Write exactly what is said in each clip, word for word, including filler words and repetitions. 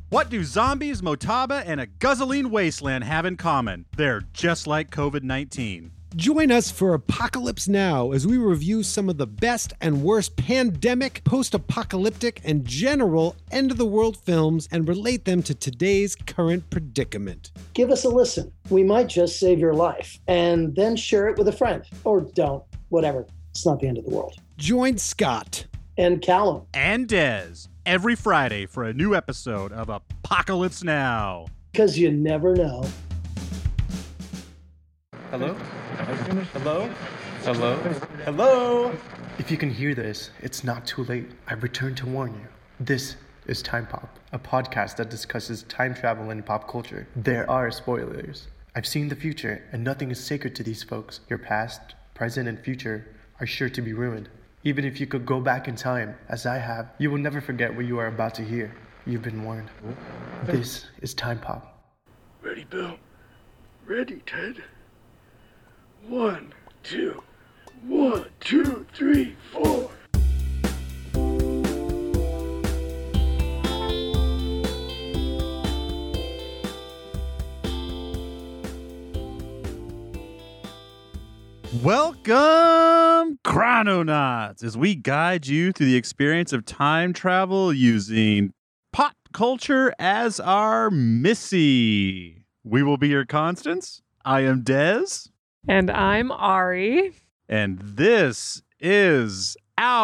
What do zombies, Motaba, and a guzzling wasteland have in common? They're just like covid nineteen. Join us for Apocalypse Now as we review some of the best and worst pandemic, post-apocalyptic, and general end-of-the-world films and relate them to today's current predicament. Give us a listen. We might just save your life. And then share it with a friend. Or don't. Whatever. It's not the end of the world. Join Scott. And Callum. And Dez every Friday for a new episode of Apocalypse Now. Because you never know. Hello? Hello? Hello? Hello? If you can hear this, it's not too late. I've returned to warn you. This is Time Pop, a podcast that discusses time travel and pop culture. There are spoilers. I've seen the future, and nothing is sacred to these folks. Your past, present, and future are sure to be ruined. Even if you could go back in time, as I have, you will never forget what you are about to hear. You've been warned. This is Time Pop. Ready, Bill? Ready, Ted? One, two, one, two, three, four. Welcome, Chrononauts, as we guide you through the experience of time travel using pop culture as our Missy. We will be your Constance. I am Dez. And I'm Ari. And this is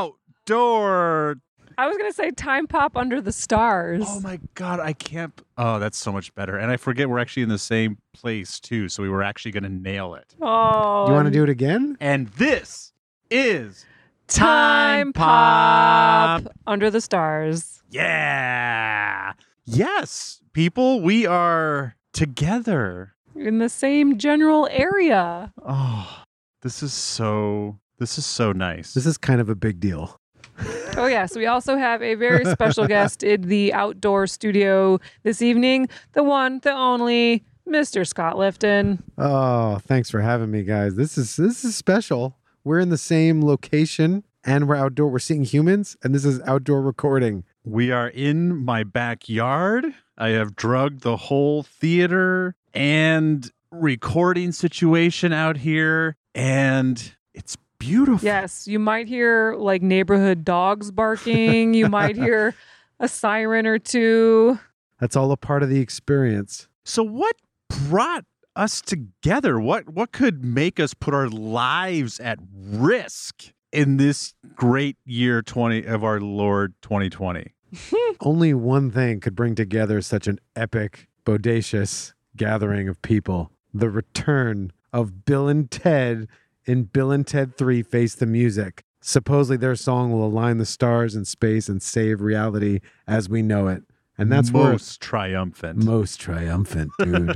Outdoor. I was going to say Time Pop Under the Stars. Oh my God, I can't. Oh, that's so much better. And I forget we're actually in the same place too. So we were actually going to nail it. Oh. You want to do it again? And this is Time Pop Under the Stars. Yeah. Yes, people, we are together. In the same general area. Oh, this is so, this is so nice. This is kind of a big deal. Oh, yes. We also have a very special guest in the outdoor studio this evening. The one, the only, Mister Scott Lifton. Oh, thanks for having me, guys. This is this is special. We're in the same location and we're outdoor. We're seeing humans, and this is outdoor recording. We are in my backyard. I have drugged the whole theater and recording situation out here, and it's beautiful. Yes, you might hear like neighborhood dogs barking. You might hear a siren or two. That's all a part of the experience. So what brought us together? What what could make us put our lives at risk in this great year twenty of our Lord twenty twenty? Only one thing could bring together such an epic, bodacious gathering of people. The return of Bill and Ted in Bill and Ted three Face the Music. Supposedly their song will align the stars in space and save reality as we know it. And that's most triumphant. Most triumphant, dude.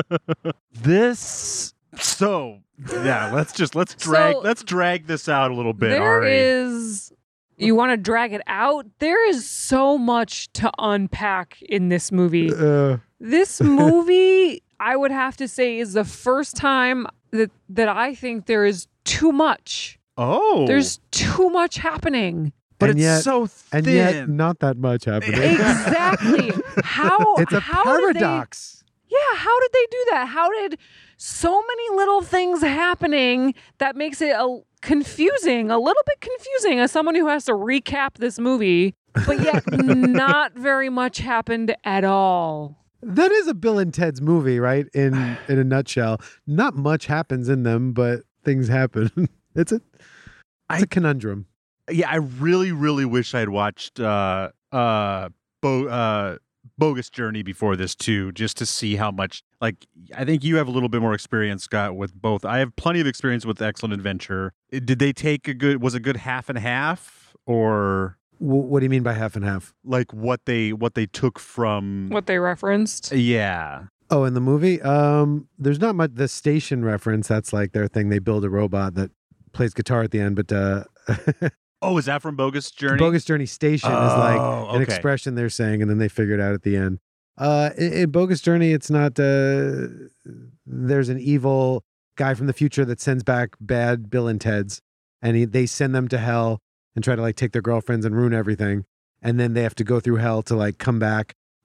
This so yeah, let's just let's drag So, let's drag this out a little bit, There Ari. is, you want to drag it out? There is so much to unpack in this movie. Uh, This movie, I would have to say, is the first time that that I think there is too much. Oh. There's too much happening. but and it's yet, so thin. and yet not that much happening. Exactly. How It's a how did they- paradox. yeah, how did they do that? How did so many little things happening that makes it a confusing, a little bit confusing as someone who has to recap this movie, but yet not very much happened at all. That is a Bill and Ted's movie, right? In in a nutshell. Not much happens in them, but things happen. It's a it's I- a conundrum. Yeah, I really, really wish I had watched uh uh, Bo- uh Bogus Journey before this too, just to see how much. Like, I think you have a little bit more experience, Scott, with both. I have plenty of experience with Excellent Adventure. Did they take a good? Was a good half and half, or W- what do you mean by half and half? like what they what they took from? What they referenced. Yeah. Oh, in the movie, um, there's not much. The station reference, that's like their thing. They build a robot that plays guitar at the end, but uh, Oh, is that from Bogus Journey? Bogus Journey Station is like Oh, an okay. expression they're saying, and then they figure it out at the end. Uh, in, in Bogus Journey, it's not. Uh, there's an evil guy from the future that sends back bad Bill and Teds, and he, they send them to hell and try to like take their girlfriends and ruin everything, and then they have to go through hell to like come back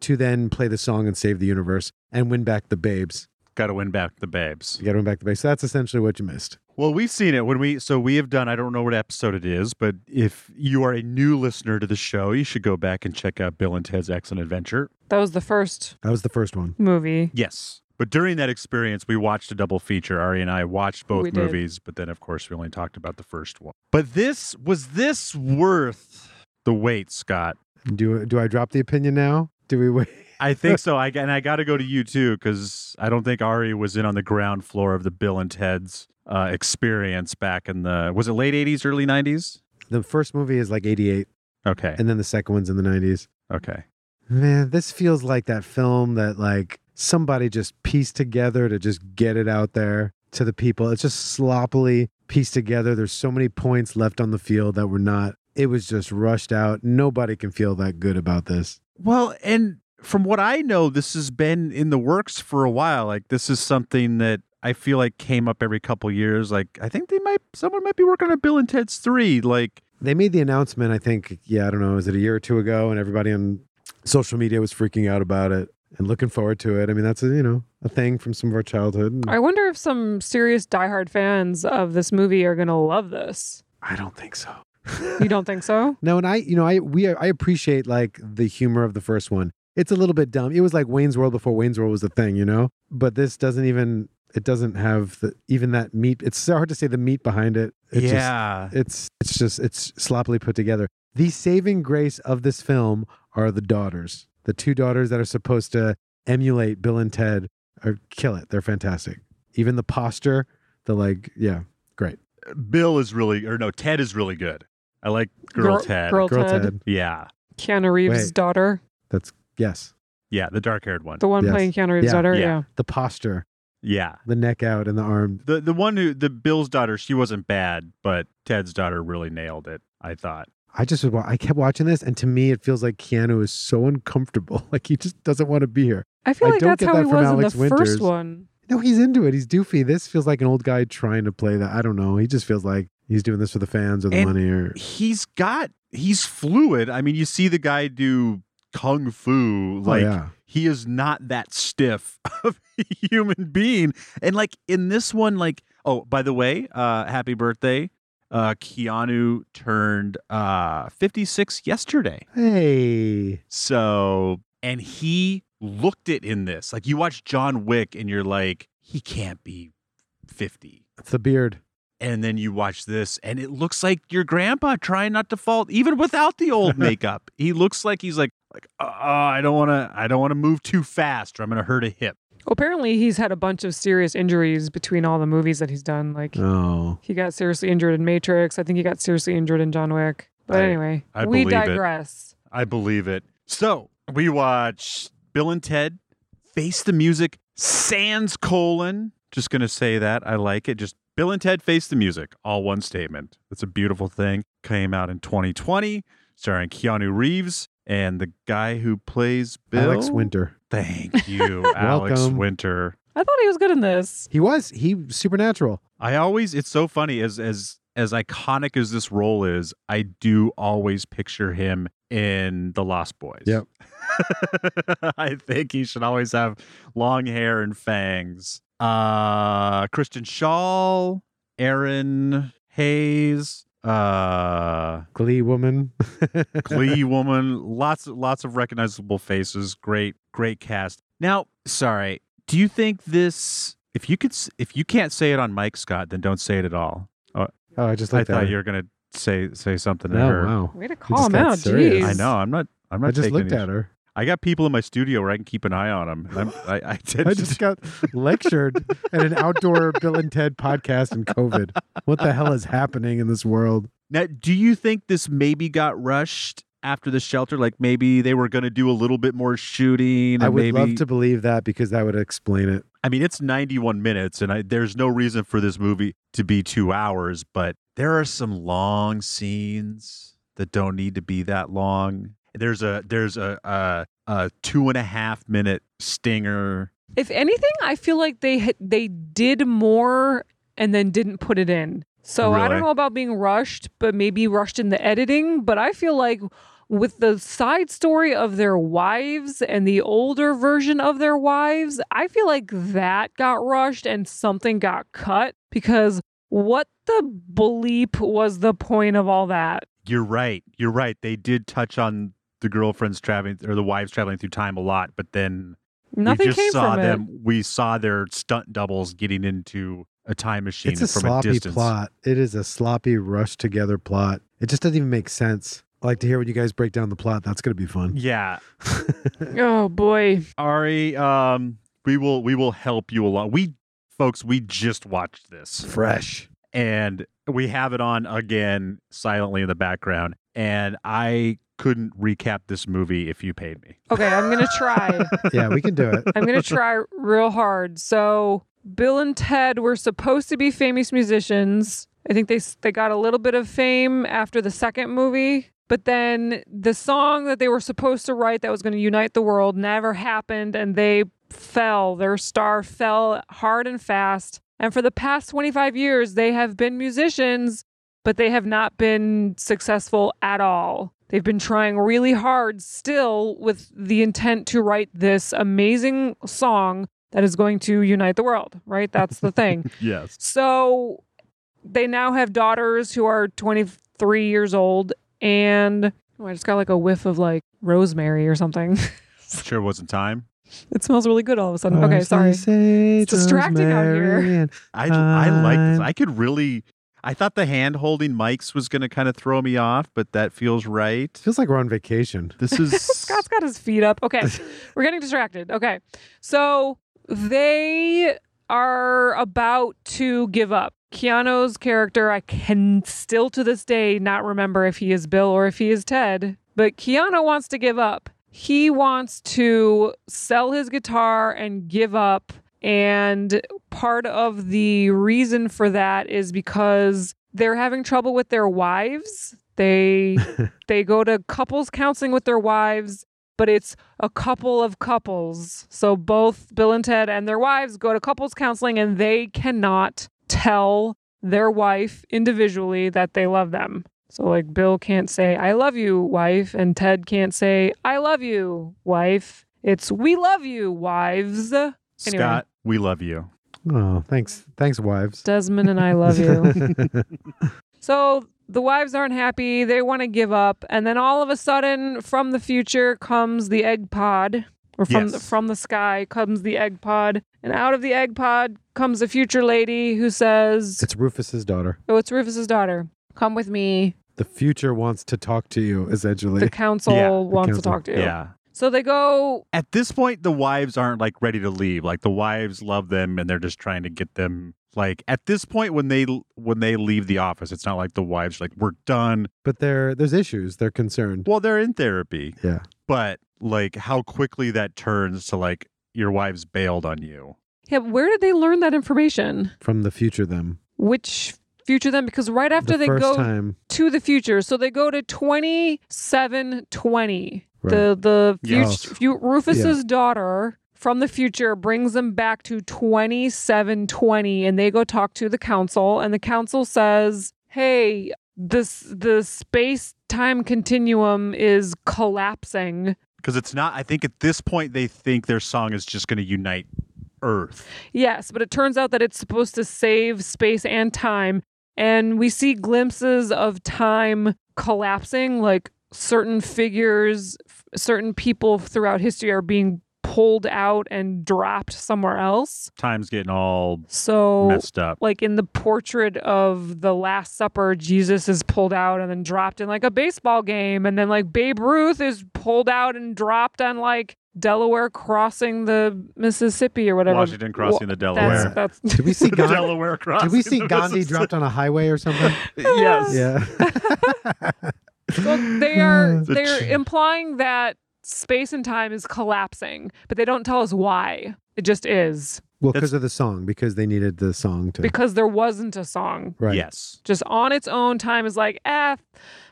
to then play the song and save the universe and win back the babes. Got to win back the babes. You got to win back the babes. So that's essentially what you missed. Well, we've seen it when we, so we have done, I don't know what episode it is, but if you are a new listener to the show, you should go back and check out Bill and Ted's Excellent Adventure. That was the first That was the first one. movie. Yes. But during that experience, we watched a double feature. Ari and I watched both We did. movies, but then, of course, we only talked about the first one. But this, was this worth the wait, Scott? Do do I drop the opinion now? Do we wait? I think so. I, and I got to go to you, too, because I don't think Ari was in on the ground floor of the Bill and Ted's uh, experience back in the, was it late eighties, early nineties? The first movie is like eighty-eight, Okay. and then the second one's in the nineties. Okay. Man, this feels like that film that like somebody just pieced together to just get it out there to the people. It's just sloppily pieced together. There's so many points left on the field that were not. It was just rushed out. Nobody can feel that good about this. Well, and from what I know, this has been in the works for a while. Like, this is something that I feel like came up every couple years. Like, I think they might, someone might be working on Bill and Ted's three. Like, They made the announcement, I think, yeah, I don't know, was it a year or two ago? And everybody on social media was freaking out about it and looking forward to it. I mean, that's a, you know, a thing from some of our childhood. I wonder if some serious diehard fans of this movie are going to love this. I don't think so. You don't think so? No, and I, you know, I we I appreciate like the humor of the first one. It's a little bit dumb. It was like Wayne's World before Wayne's World was a thing, you know. But this doesn't even. It doesn't have the, even that meat. It's so hard to say the meat behind it. It yeah. Just, it's it's just it's sloppily put together. The saving grace of this film are the daughters. The two daughters that are supposed to emulate Bill and Ted or kill it. They're fantastic. Even the posture, the like, yeah, great. Bill is really, or no, Ted is really good. I like Girl, Girl- Ted. Girl Girl Ted. Ted. Yeah. Keanu Reeves' Wait. daughter. That's yes. Yeah. The dark haired one. The one Yes. playing Keanu Reeves' Yeah. daughter. Yeah. Yeah. The posture, Yeah. the neck out and the arm. The the one who, the Bill's daughter, she wasn't bad, but Ted's daughter really nailed it, I thought. I just was wa- I kept watching this, and to me, it feels like Keanu is so uncomfortable. Like he just doesn't want to be here. I feel I like don't that's get how that he from was Alex in the Winters. first one. No, he's into it. He's doofy. This feels like an old guy trying to play that. I don't know. He just feels like he's doing this for the fans or the And money. Or He's got, he's fluid. I mean, you see the guy do kung fu. Like, oh, yeah. he is not that stiff of a human being. And like in this one, like, oh, by the way, uh, happy birthday. Uh, Keanu turned uh, fifty-six yesterday. Hey, So, and he looked it in this. Like, you watch John Wick and you're like, he can't be fifty. it's the beard. And then you watch this and it looks like your grandpa trying not to fall, even without the old makeup. He looks like he's like, like, oh, I don't want to, I don't want to move too fast or I'm going to hurt a hip. Well, apparently, he's had a bunch of serious injuries between all the movies that he's done. Like, Oh, he got seriously injured in Matrix. I think he got seriously injured in John Wick. But I- anyway, I we believe it. digress. I believe it. So we watch Bill and Ted Face the Music, sans colon. Just going to say that. I like it. Just Bill and Ted Face the Music, all one statement. It's a beautiful thing. Came out in twenty twenty, starring Keanu Reeves and the guy who plays Bill. Alex Winter. Thank you, Alex Welcome. Winter. I thought he was good in this. He was. He supernatural. I always, it's so funny, as as as iconic as this role is, I do always picture him in The Lost Boys. Yep. I think he should always have long hair and fangs. Uh, Kristen Shaw, Aaron Hayes, uh, Glee woman. Glee woman, lots of lots of recognizable faces. Great, great cast. Now, sorry, do you think this? If you could, s- if you can't say it on Mike, Scott, then don't say it at all. Oh, I just I looked at thought her. you were gonna say say something to No, her. wow. Way to just call him got out. serious. Jeez. I know. I'm not. I'm not. I just taking looked any- at her. I got people in my studio where I can keep an eye on them. I'm, I, I, did I just got lectured at an outdoor Bill and Ted podcast in COVID. What the hell is happening in this world? Now, do you think this maybe got rushed after the shelter? Like maybe they were going to do a little bit more shooting. And I would maybe, love to believe that because that would explain it. I mean, it's ninety-one minutes, and I, there's no reason for this movie to be two hours. But there are some long scenes that don't need to be that long. There's a there's a a, a two and a half minute stinger. If anything, I feel like they had- they did more and then didn't put it in. So I Really? don't know about being rushed, but maybe rushed in the editing. But I feel like with the side story of their wives and the older version of their wives, I feel like that got rushed and something got cut because what the bleep was the point of all that? You're right. You're right. They did touch on the girlfriends traveling or the wives traveling through time a lot, but then Nothing we just came saw from them. it. We saw their stunt doubles getting into a time machine It's a from sloppy a distance. plot. It is a sloppy, rushed together plot. It just doesn't even make sense. I like to hear when you guys break down the plot. That's going to be fun. Yeah, Oh boy. Ari, um, we will we will help you along. We folks, we just watched this. Fresh. And we have it on again silently in the background. And I couldn't recap this movie if you paid me. Okay, I'm going to try. Yeah, we can do it. I'm going to try real hard. So, Bill and Ted were supposed to be famous musicians. I think they they got a little bit of fame after the second movie, but then the song that they were supposed to write that was going to unite the world never happened, and they fell. Their star fell hard and fast. And for the past twenty-five years, they have been musicians, but they have not been successful at all. They've been trying really hard still with the intent to write this amazing song that is going to unite the world, right? That's the thing. Yes. So they now have daughters who are twenty-three years old, and oh, I just got like a whiff of like rosemary or something. Sure wasn't time. It smells really good all of a sudden. Okay, sorry. It's distracting out here. I, I like this. I could really... I thought the hand-holding mics was going to kind of throw me off, but that feels right. Feels like we're on vacation. This is... Scott's got his feet up. Okay, we're getting distracted. Okay, so they are about to give up. Keanu's character, I can still to this day not remember if he is Bill or if he is Ted, but Keanu wants to give up. He wants to sell his guitar and give up. And part of the reason for that is because they're having trouble with their wives. They they go to couples counseling with their wives, but it's a couple of couples. So both Bill and Ted and their wives go to couples counseling, and they cannot tell their wife individually that they love them. So like Bill can't say, I love you, wife, and Ted can't say, I love you, wife. It's we love you, wives. Anyway. Scott, we love you. Oh, thanks. Thanks, wives. Desmond and I love you. So the wives aren't happy. They want to give up. And then all of a sudden, from the future comes the egg pod. Or from, Yes. the, from the sky comes the egg pod. And out of the egg pod comes a future lady who says, It's Rufus's daughter. oh, it's Rufus's daughter. Come with me. The future wants to talk to you, essentially. The council Yeah, the wants council. to talk to you. Yeah. So they go, At this point, the wives aren't like ready to leave. Like the wives love them, and they're just trying to get them. Like at this point, when they when they leave the office, it's not like the wives are like, we're done. But there, there's issues. They're concerned. Well, they're in therapy, Yeah. but like how quickly that turns to like your wives bailed on you. yeah, where did they learn that information? From the future them. Which future then? Because right after the they first go time. to the future, so they go to twenty-seven twenty. Right. The the Yes. future, fu- Rufus's daughter from the future brings them back to twenty-seven twenty, and they go talk to the council, and the council says, "Hey, this the space time continuum is collapsing." Because it's not, I think at this point, they think their song is just going to unite Earth. Yes, but it turns out that it's supposed to save space and time. And we see glimpses of time collapsing, like certain figures, f- certain people throughout history are being pulled out and dropped somewhere else. Time's getting all So, messed up. like in the portrait of the Last Supper, Jesus is pulled out and then dropped in like a baseball game. And then like Babe Ruth is pulled out and dropped on like Delaware crossing the Mississippi or whatever. Washington crossing the Well, Delaware. That's, that's Did we see Gandhi? Delaware crossing. Did we see the Gandhi Mississippi. dropped on a highway or something? Yes. Yeah. So they are The they're ch- implying that space and time is collapsing, but they don't tell us why. It just is Well, That's- because of the song, because they needed the song to. because there wasn't a song. right. Yes. Just on its own, time is like f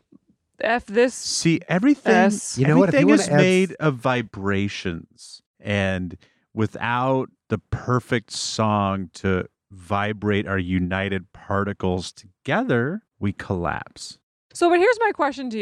f this. See, everything, S. You know what? If you everything wanna is add- made of vibrations. And without the perfect song to vibrate our united particles together, we collapse. So, but here's my question to you: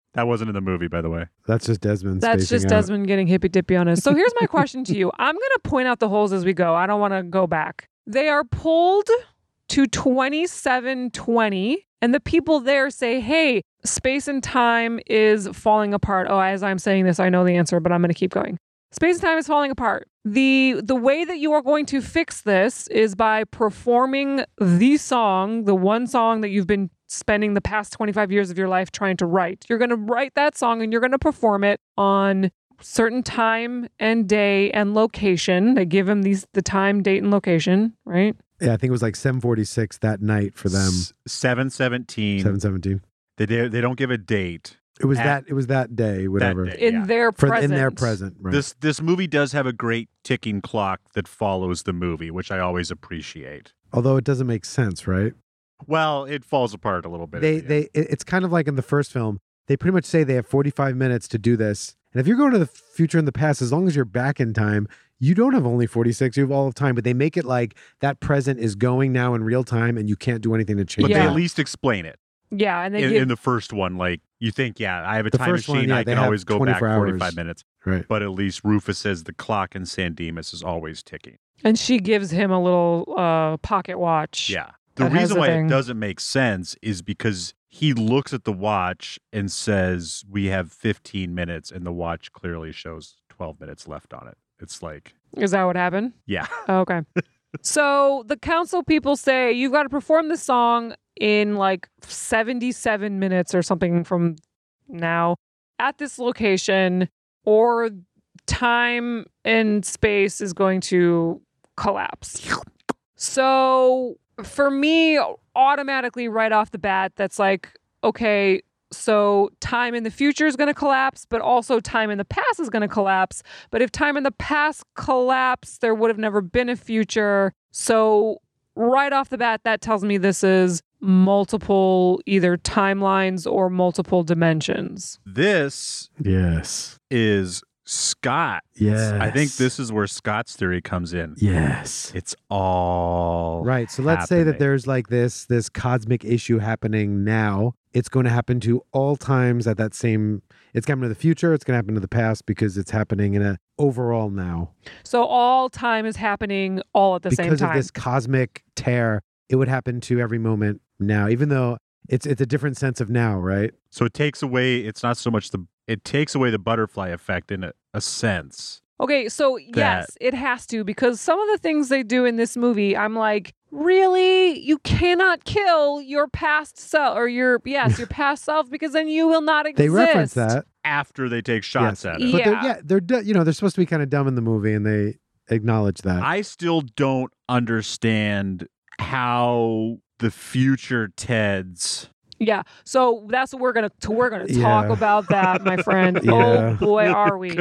That wasn't in the movie, by the way. That's just Desmond. That's spacing just out. Desmond getting hippy dippy on us. So here's my question to you. I'm going to point out the holes as we go. I don't want to go back. They are pulled to twenty-seven twenty, and the people there say, hey, space and time is falling apart. Oh, as I'm saying this, I know the answer, but I'm going to keep going. Space and time is falling apart. The the way that you are going to fix this is by performing the song, the one song that you've been spending the past twenty-five years of your life trying to write. You're going to write that song and you're going to perform it on certain time and day and location. They give him these the time, date, and location, right? Yeah, I think it was like seven forty-six that night for them. seven seventeen. seven seventeen. They do, they don't give a date. It was At- that. It was that day. Whatever. day. In Yeah. their For, present. in their present. Right. This this movie does have a great ticking clock that follows the movie, which I always appreciate. Although it doesn't make sense, right? Well, it falls apart a little bit. They at the end. they it- it's kind of like in the first film. They pretty much say they have forty-five minutes to do this. And if you're going to the future and the past, as long as you're back in time, you don't have only forty-six, you have all of time. But they make it like that present is going now in real time and you can't do anything to change But it. they Yeah. at least explain it. Yeah, and they In, give in the first one, like you think, yeah, I have a The time first one, machine, yeah, I they can have always go back twenty-four forty-five hours. minutes. Right. But at least Rufus says the clock in San Dimas is always ticking. and she gives him a little uh, pocket watch. Yeah. The That has reason a why thing. it doesn't make sense is because he looks at the watch and says, we have fifteen minutes, and the watch clearly shows twelve minutes left on it. It's like, Is that what happened? yeah. Oh, okay. So the council people say you've got to perform the song in like seventy-seven minutes or something from now at this location, or time and space is going to collapse. So for me, automatically right off the bat, that's like, okay, so time in the future is going to collapse, but also time in the past is going to collapse. But if time in the past collapsed, there would have never been a future. So right off the bat, that tells me this is multiple either timelines or multiple dimensions. This Yes. is Scott. Yes. I think this is where Scott's theory comes in. Yes. It's all Right. So let's say that happening. there's like this this cosmic issue happening now. It's going to happen to all times at that same. It's coming to the future. It's going to happen to the past because it's happening in a overall now. So all time is happening all at the same Because time. of this cosmic tear, it would happen to every moment now, even though it's it's a different sense of now, right? So it takes away, it's not so much the, it takes away the butterfly effect in a, a sense. Okay, so yes, it has to, because some of the things they do in this movie, I'm like, really? You cannot kill your past self, or your, yes, your past self, because then you will not exist. They reference that. After they take shots Yes. at it. But they're, Yeah. yeah, they're du- you know they're supposed to be kind of dumb in the movie, and they acknowledge that. I still don't understand how the future Teds. Yeah, so that's what we're gonna to we're gonna talk Yeah. about that, my friend. Yeah. Oh boy, are we!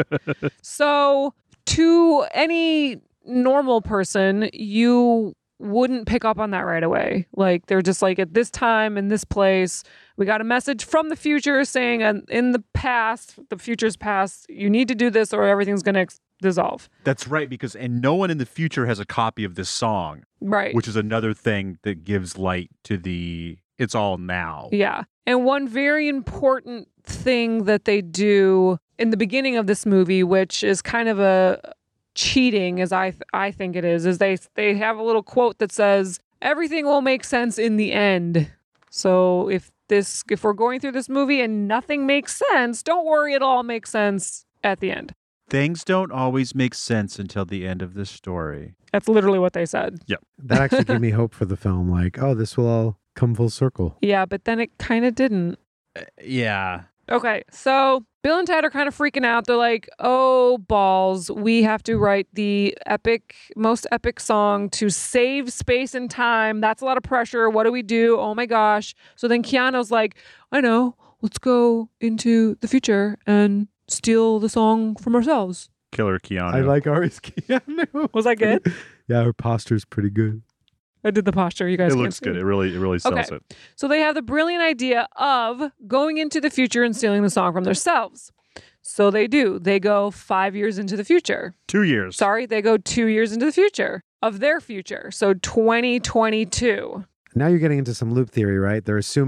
So to any normal person, you wouldn't pick up on that right away. Like they're just like, at this time in this place, we got a message from the future saying, uh, in the past, the future's past, you need to do this or everything's gonna ex- dissolve. That's right, because, and no one in the future has a copy of this song, Right. which is another thing that gives light to the, it's all now. Yeah. And one very important thing that they do in the beginning of this movie, which is kind of a cheating, as I th- I think it is, is they they have a little quote that says, everything will make sense in the end. So if this if we're going through this movie and nothing makes sense, don't worry, it'll all make sense at the end. Things don't always make sense until the end of the story. That's literally what they said. That actually gave me hope for the film. Like, oh, this will all come full circle. Yeah, but then it kind of didn't. Uh, yeah. Okay, so Bill and Ted are kind of freaking out. They're like, oh, balls, we have to write the epic, most epic song to save space and time. That's a lot of pressure. What do we do? Oh my gosh. So then Keanu's like, I know, let's go into the future and steal the song from ourselves. Killer Keanu. I like Ari's Keanu. Was that good? Yeah, her posture's pretty good. I did the posture. You guys it can't looks see. good. It really, it really sells Okay. it. So they have the brilliant idea of going into the future and stealing the song from themselves. So they do. They go five years into the future. Two years. Sorry, they go two years into the future of their future. So twenty twenty-two. Now you're getting into some loop theory, right? They're assuming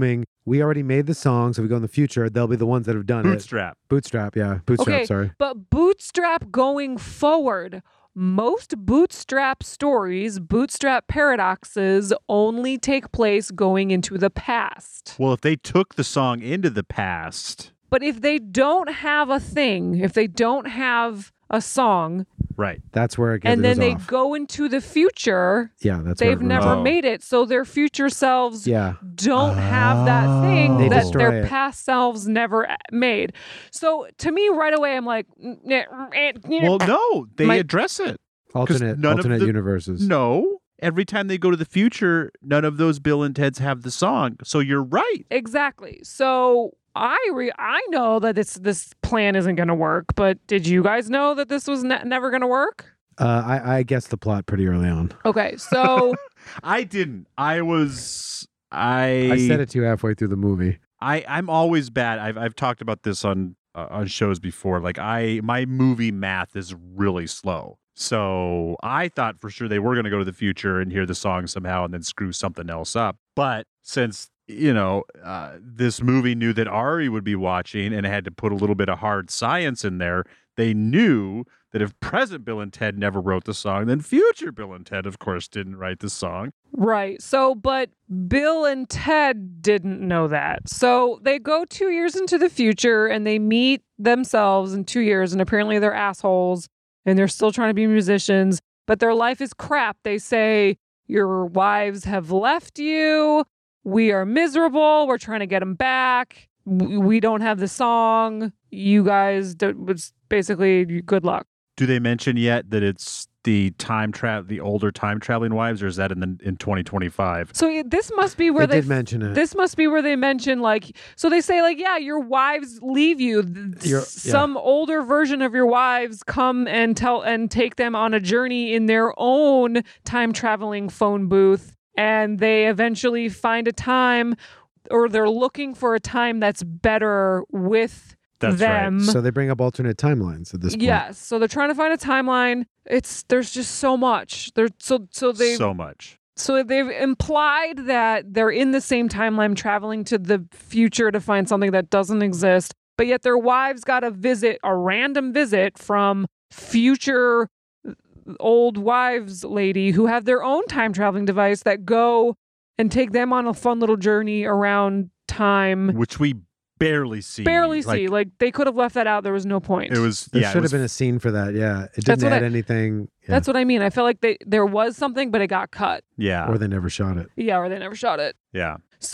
we already made the song, so we go in the future. They'll be the ones that have done Bootstrap. it. Bootstrap. Yeah. Bootstrap. Okay, Sorry. but bootstrap going forward. Most bootstrap stories, bootstrap paradoxes only take place going into the past. Well, if they took the song into the past, But if they don't have a thing, if they don't have a song, right? That's where it gets and then they off. go into the future, Yeah, that's where they've it never runs off. Oh. made it. So their future selves Yeah. don't have that thing They that destroy their it. past selves never made. So to me, right away, I'm like, Well, no, they My- address it. Alternate, none of alternate the- universes. No, every time they go to the future, none of those Bill and Ted's have the song. So you're right. exactly. So I re- I know that this this plan isn't going to work, but did you guys know that this was ne- never going to work? Uh, I, I guessed the plot pretty early on. Okay, so I didn't. I was. I. I said it to you halfway through the movie. I. I'm always bad. I've. I've talked about this on uh, on shows before. Like I, my movie math is really slow. So I thought for sure they were going to go to the future and hear the song somehow and then screw something else up. But since you know uh, this movie knew that Ari would be watching and had to put a little bit of hard science in there, they knew that if present Bill and Ted never wrote the song, then future Bill and Ted, of course, didn't write the song. right. So but Bill and Ted didn't know that. So they go two years into the future and they meet themselves in two years, and apparently they're assholes. And they're still trying to be musicians, but their life is crap. They say, your wives have left you. We are miserable. We're trying to get them back. W- We don't have the song. You guys, do- was basically good luck. Do they mention yet that it's the time tra- the older time traveling wives, or is that in the in twenty twenty-five? So yeah, this must be where they they, did mention it. this must be where they mention, like, so they say, like, yeah, your wives leave you. Th- Your- yeah. Some older version of your wives come and tell and take them on a journey in their own time traveling phone booth, and they eventually find a time, or they're looking for a time that's better with That's them. So they bring up alternate timelines at this point. Yes, so they're trying to find a timeline. It's there's just so much. There's so so they So much. so they've implied that they're in the same timeline traveling to the future to find something that doesn't exist, but yet their wives got a visit, a random visit from future old wives lady who have their own time traveling device that go and take them on a fun little journey around time. Which we barely see. Barely Like, see. Like they could have left that out. There was no point. It was. There yeah, should it was, have been a scene for that. Yeah. It That's didn't what add I- anything. Yeah. That's what I mean. I felt like they there was something, but it got cut. Yeah. Or they never shot it. Yeah, or they never shot it. yeah.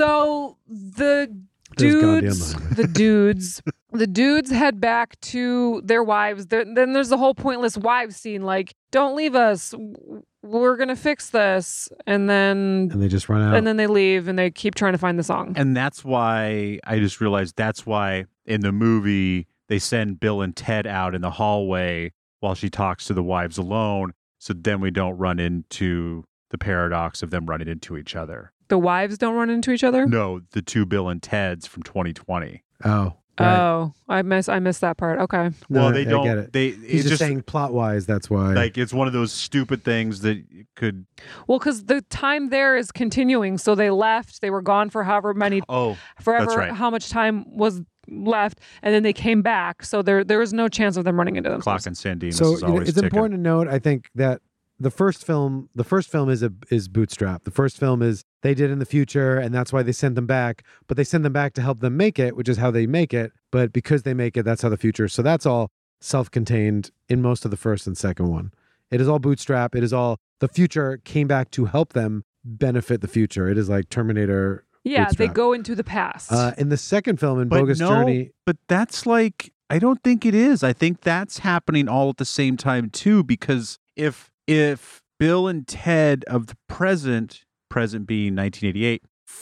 So the Those goddamn dudes, highways. the dudes, the dudes head back to their wives. There, then there's the whole pointless wives scene. Like, don't leave us. We're gonna fix this, and then And they just run out. and then they leave, and they keep trying to find the song. And that's why I just realized that's why in the movie they send Bill and Ted out in the hallway while she talks to the wives alone. So then we don't run into the paradox of them running into each other. The wives don't run into each other. No, the two Bill and Teds from twenty twenty. oh. Right. Oh, I miss I missed that part. Okay. No, Well, they I get don't. it. They He's it's just, just saying plot wise, that's why. like it's one of those stupid things that could. Well, because the time there is continuing, so they left. They were gone for however many Oh, forever right. how much time was left, and then they came back, so there there was no chance of them running into themselves. Clock and Sandine. so is you know, always it's ticking. important to note, I think, that the first film, the first film is a is Bootstrap. The first film is they did in the future, and that's why they sent them back. But they send them back to help them make it, which is how they make it. But because they make it, that's how the future. So that's all self-contained in most of the first and second one. It is all Bootstrap. It is all the future came back to help them benefit the future. It is like Terminator. Yeah, they Bootstrap. go into the past. Uh, in the second film, in But Bogus no, Journey, But that's like I don't think it is. I think that's happening all at the same time too. Because if if Bill and Ted of the present, present being nineteen eighty-eight,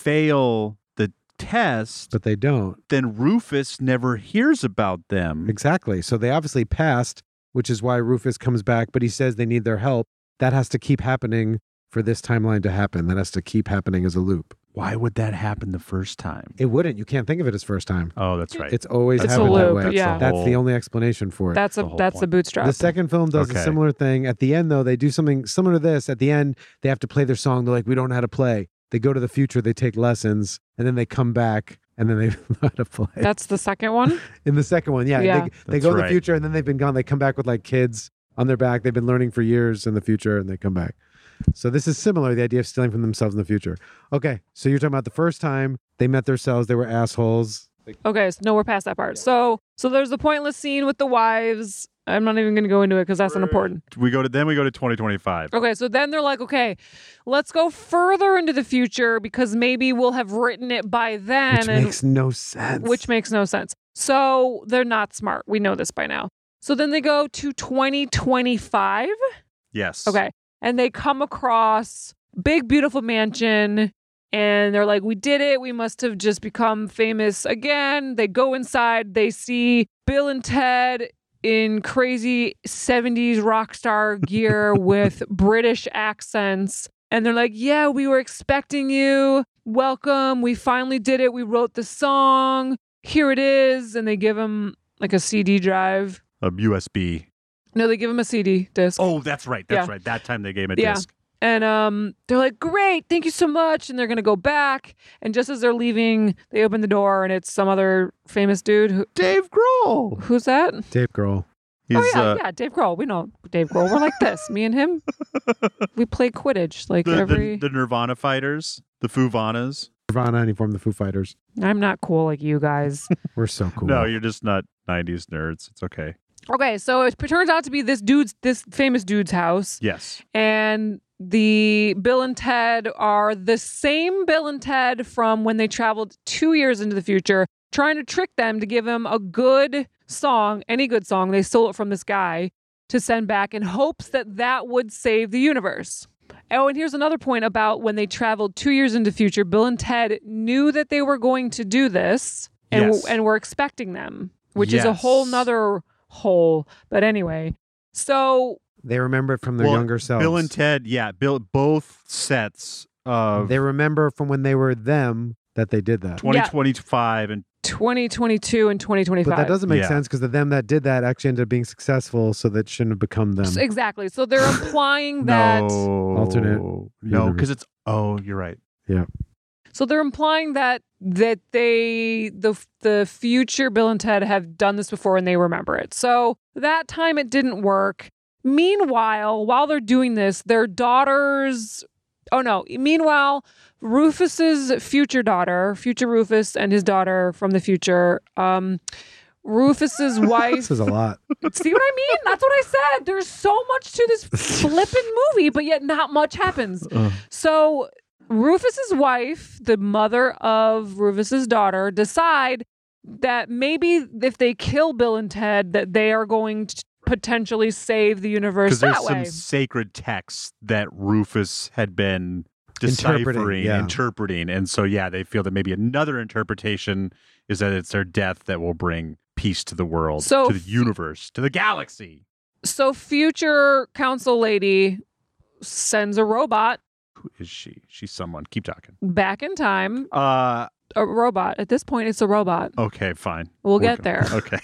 fail the test, but they don't. then Rufus never hears about them. Exactly. So they obviously passed, which is why Rufus comes back, but he says they need their help. That has to keep happening for this timeline to happen. That has to keep happening as a loop. Why would that happen the first time? It wouldn't. You can't think of it as first time. Oh, that's right. It's always It's a happened that loop, way. yeah. That's the whole- only explanation for it. that's the a whole that's the point. bootstrap. The second film does Okay. a similar thing. At the end, though, they do something similar to this. At the end, they have to play their song. They're like, we don't know how to play. They go to the future, they take lessons, and then they come back and then they learn how to play. That's the second one. In the second one, yeah, Yeah. they, they That's go in right. the future, and then they've been gone. They come back with like kids on their back. They've been learning for years in the future, and they come back. So this is similar, the idea of stealing from themselves in the future. Okay, so you're talking about the first time they met themselves, they were assholes. Okay, so no, we're past that part. So, so there's the pointless scene with the wives. I'm not even going to go into it because that's unimportant. We go to then we go to twenty twenty-five. Okay, so then they're like, okay, let's go further into the future because maybe we'll have written it by then. Which and, makes no sense. which makes no sense. So they're not smart. We know this by now. So then they go to twenty twenty-five. Yes. Okay. And they come across big, beautiful mansion. And they're like, we did it. We must have just become famous again. They go inside. They see Bill and Ted in crazy seventies rock star gear with British accents. And they're like, yeah, we were expecting you. Welcome. We finally did it. We wrote the song. Here it is. And they give him like a C D drive. A U S B. No, they give him a C D disc. Oh, that's right. That's Yeah. right. That time they gave him a Yeah. disc. And um, they're like, great, thank you so much. And they're going to go back. And just as they're leaving, they open the door and it's some other famous dude. Who, Dave Grohl. who's that? Dave Grohl. He's, oh, yeah, uh, yeah, Dave Grohl. We know Dave Grohl. We're like this. Me and him, we play Quidditch like the, every... the, the Nirvana fighters, the Fuvanas. Nirvana, and he formed the Foo Fighters. I'm not cool like you guys. We're so cool. No, you're just not nineties nerds. It's okay. Okay, so it turns out to be this dude's, this famous dude's house. Yes. And the Bill and Ted are the same Bill and Ted from when they traveled two years into the future, trying to trick them to give him a good song, any good song. They stole it from this guy to send back in hopes that that would save the universe. Oh, and here's another point about when they traveled two years into the future. Bill and Ted knew that they were going to do this and, Yes. and were expecting them, which is a Yes. whole nother hole. But anyway, so They remember it from their Well, younger selves. Bill and Ted, yeah, Bill, both sets of They remember from when they were them that they did that. twenty twenty-five and twenty twenty-two and twenty twenty-five. But that doesn't make Yeah. sense because the them that did that actually ended up being successful, so that shouldn't have become them. So- exactly. So they're implying that. no Alternate no, universe. because it's oh, you're right. So they're implying that that they the the future Bill and Ted have done this before and they remember it. So that time it didn't work. Meanwhile, while they're doing this, their daughters. Oh no! Meanwhile, Rufus's future daughter, future Rufus, and his daughter from the future. Um, Rufus's wife. This is a lot. See what I mean? That's what I said. There's so much to this flippin' movie, but yet not much happens. So Rufus's wife, the mother of Rufus's daughter, decide that maybe if they kill Bill and Ted, that they are going to potentially save the universe Because there's that some way. sacred texts that Rufus had been Interpreting, deciphering, yeah. interpreting, and so yeah, they feel that maybe another interpretation is that it's their death that will bring peace to the world, So to the universe, to the galaxy. So future council lady sends a robot Who is she? She's someone. Keep talking. back in time. Uh, A robot. At this point, it's a robot. okay, fine. We'll We're get gonna- there. Okay.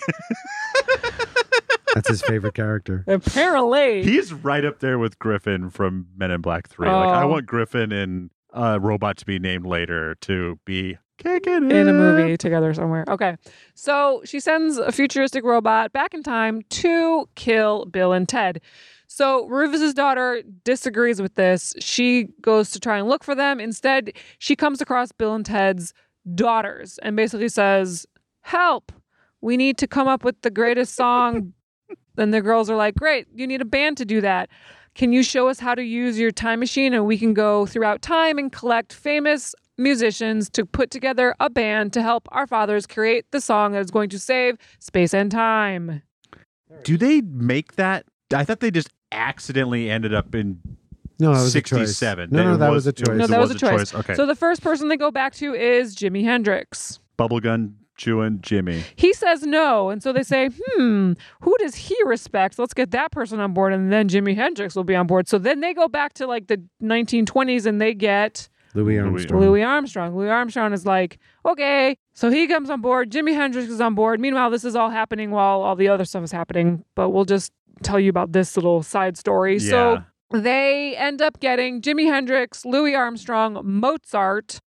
That's his favorite character. Apparently. He's right up there with Griffin from Men in Black three. Like I Oh. want Griffin and uh, Robot to be named later to be kicking in a it. movie together somewhere. Okay. So she sends a futuristic robot back in time to kill Bill and Ted. So Rufus's daughter disagrees with this. She goes to try and look for them. Instead, she comes across Bill and Ted's daughters and basically says, "Help. We need to come up with the greatest song." And the girls are like, "Great. You need a band to do that. Can you show us how to use your time machine and we can go throughout time and collect famous musicians to put together a band to help our fathers create the song that is going to save space and time." Do they make that? I thought they just accidentally ended up in No, that was a choice. sixty-seven. No, no, that was, was- a it choice. No, It that was, was a a choice. choice. Okay. So the first person they go back to is Jimi Hendrix. Bubblegum chewing Jimmy. He says no. And so they say, hmm, who does he respect? Let's get that person on board. And then Jimi Hendrix will be on board. So then they go back to like the nineteen twenties and they get Louis Louis Armstrong. Louis Armstrong. Louis Armstrong is like, okay. So he comes on board. Jimi Hendrix is on board. Meanwhile, this is all happening while all the other stuff is happening. But we'll just tell you about this little side story. So Yeah. they end up getting Jimi Hendrix, Louis Armstrong, Mozart,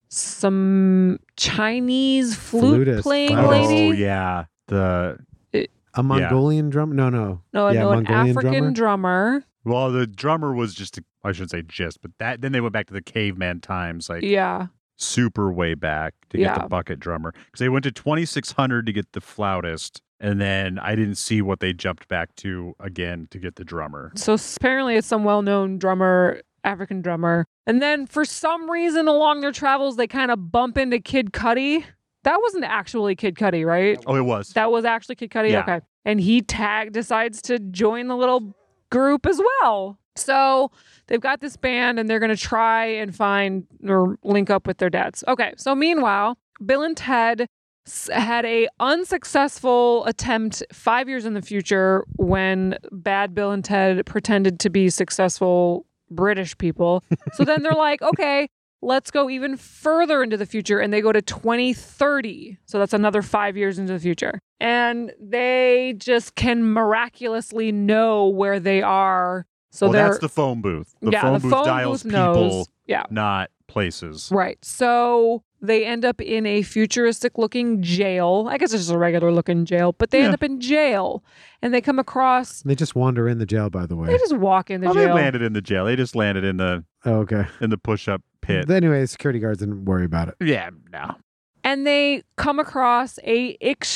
some Chinese flute Flutist, playing flautist. lady. Oh yeah, the A Mongolian drum? No, no. No, yeah, no, an Mongolian African drummer? drummer. well, the drummer was just a, I shouldn't say just, but that then they went back to the caveman times, like Yeah. super way back to get Yeah. the bucket drummer because they went to twenty-six hundred to get the flautist, and then I didn't see what they jumped back to again to get the drummer. So s- apparently it's some well-known drummer, African drummer. And then for some reason along their travels, they kind of bump into Kid Cudi. That wasn't actually Kid Cudi, right? Oh, it was. That was actually Kid Cudi? Yeah. Okay. And he tag decides to join the little group as well. So they've got this band and they're going to try and find or link up with their dads. Okay. So meanwhile, Bill and Ted s- had a unsuccessful attempt five years in the future when bad Bill and Ted pretended to be successful British people. So then they're like, okay, let's go even further into the future. And they go to twenty thirty. So that's another five years into the future. And they just can miraculously know where they are. So well, they're, that's the phone booth. The yeah, phone the booth phone dials booth people, knows. Yeah. not places. Right. So they end up in a futuristic looking jail. I guess it's just a regular looking jail, but they Yeah. end up in jail and they come across, They just wander in the jail, by the way. they just walk in the Oh, they jail. landed in the jail. They just landed in the Oh, okay. in the push-up pit. Anyway, security guards didn't worry about it. yeah, no. And they come across a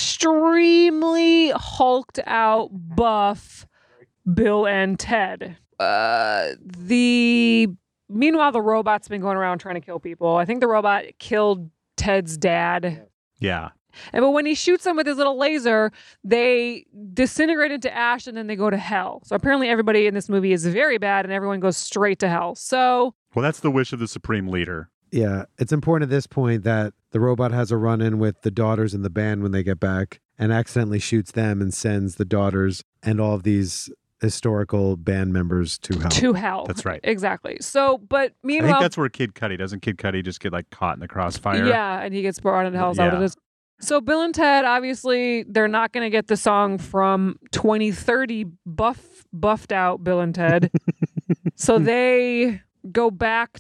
extremely hulked out buff Bill and Ted. Uh, the meanwhile, the robot's been going around trying to kill people. I think the robot killed Ted's dad. Yeah. And but when he shoots them with his little laser, they disintegrate into ash and then they go to hell. So apparently everybody in this movie is very bad and everyone goes straight to hell. So Well, that's the wish of the supreme leader. Yeah, it's important at this point that the robot has a run-in with the daughters in the band when they get back and accidentally shoots them and sends the daughters and all of these historical band members to hell. to hell. That's right. Exactly. So, but I meanwhile, think that's where Kid Cudi doesn't Kid Cudi just get like caught in the crossfire. yeah, and he gets brought into hell. Is that what Yeah. it is? So Bill and Ted, obviously, they're not going to get the song from twenty thirty buff buffed out Bill and Ted. So they go back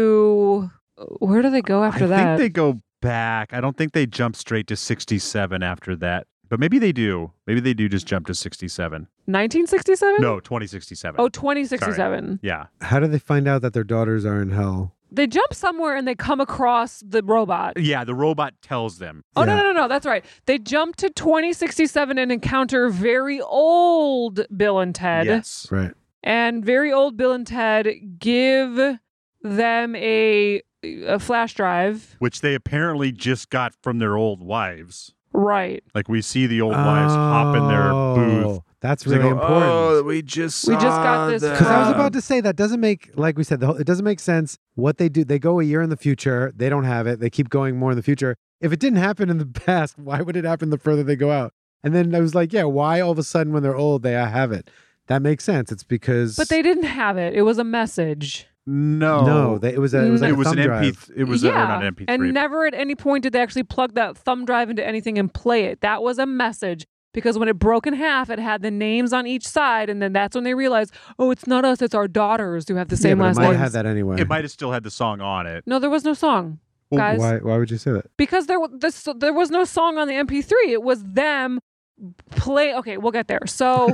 to where do they go after I that? think they go back. I don't think they jump straight to sixty-seven after that. But maybe they do. Maybe they do just jump to sixty-seven. nineteen sixty-seven? No, twenty sixty-seven. Oh, twenty sixty-seven. Yeah. How do they find out that their daughters are in hell? They jump somewhere and they come across the robot. Yeah, the robot tells them. Oh, no, Yeah. no, no, no. That's right. They jump to twenty sixty-seven and encounter very old Bill and Ted. Yes. Right. And very old Bill and Ted give them a, a flash drive. Which they apparently just got from their old wives. Right. Like we see the old wives hop in their booth. Oh, That's They really go, important. Oh, we just We just saw got this that." Because I was Um, about to say that doesn't make, like we said, the whole, it doesn't make sense. What they do, they go a year in the future. They don't have it. They keep going more in the future. If it didn't happen in the past, why would it happen the further they go out? And then I was like, yeah, why all of a sudden when they're old they have it? That makes sense. It's because But they didn't have it. It was a message. No, no, they, it was a, it was like it a was thumb an drive. M P. Th- it was a, yeah. or not an M P three. And never at any point did they actually plug that thumb drive into anything and play it. That was a message. Because when it broke in half, it had the names on each side. And then that's when they realized, oh, it's not us. It's our daughters who have the Yeah, same but it last might have names. had that anyway. It might have still had the song on it. No, there was no song. Well, guys. Why? Why would you say that? Because there, wa- this, there was no song on the M P three. It was them play. Okay, we'll get there. So,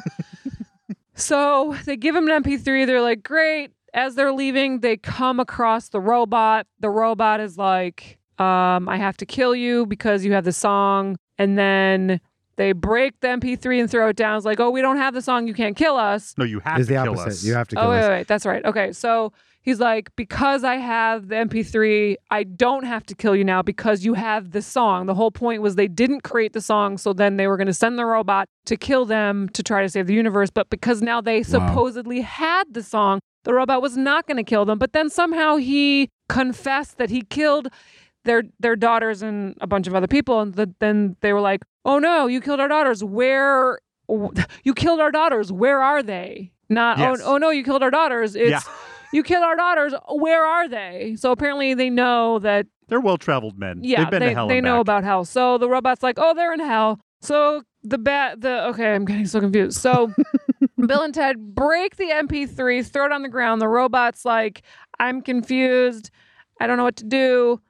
so they give him an M P three. They're like, great. As they're leaving, they come across the robot. The robot is like, um, I have to kill you because you have the song. And then they break the M P three and throw it down. It's like, oh, we don't have the song. You can't kill us. No, you have Is to the kill opposite. us. You have to kill Oh, wait, us. wait, wait. That's right. Okay. So he's like, because I have the M P three, I don't have to kill you now because you have the song. The whole point was they didn't create the song. So then they were going to send the robot to kill them to try to save the universe. But because now they supposedly had the song, the robot was not going to kill them. But then somehow he confessed that he killed their their daughters and a bunch of other people. And the, then they were like, oh no, you killed our daughters. Where? You killed our daughters. Where are they? Not, Yes. oh, oh no, you killed our daughters. It's, Yeah. you killed our daughters. Where are they? So apparently they know that, They're well-traveled men. yeah, They've been they, to hell they and know back. about hell. So the robot's like, oh, they're in hell. So the bat, the, okay, I'm getting so confused. So Bill and Ted break the M P three, throw it on the ground. The robot's like, I'm confused. I don't know what to do.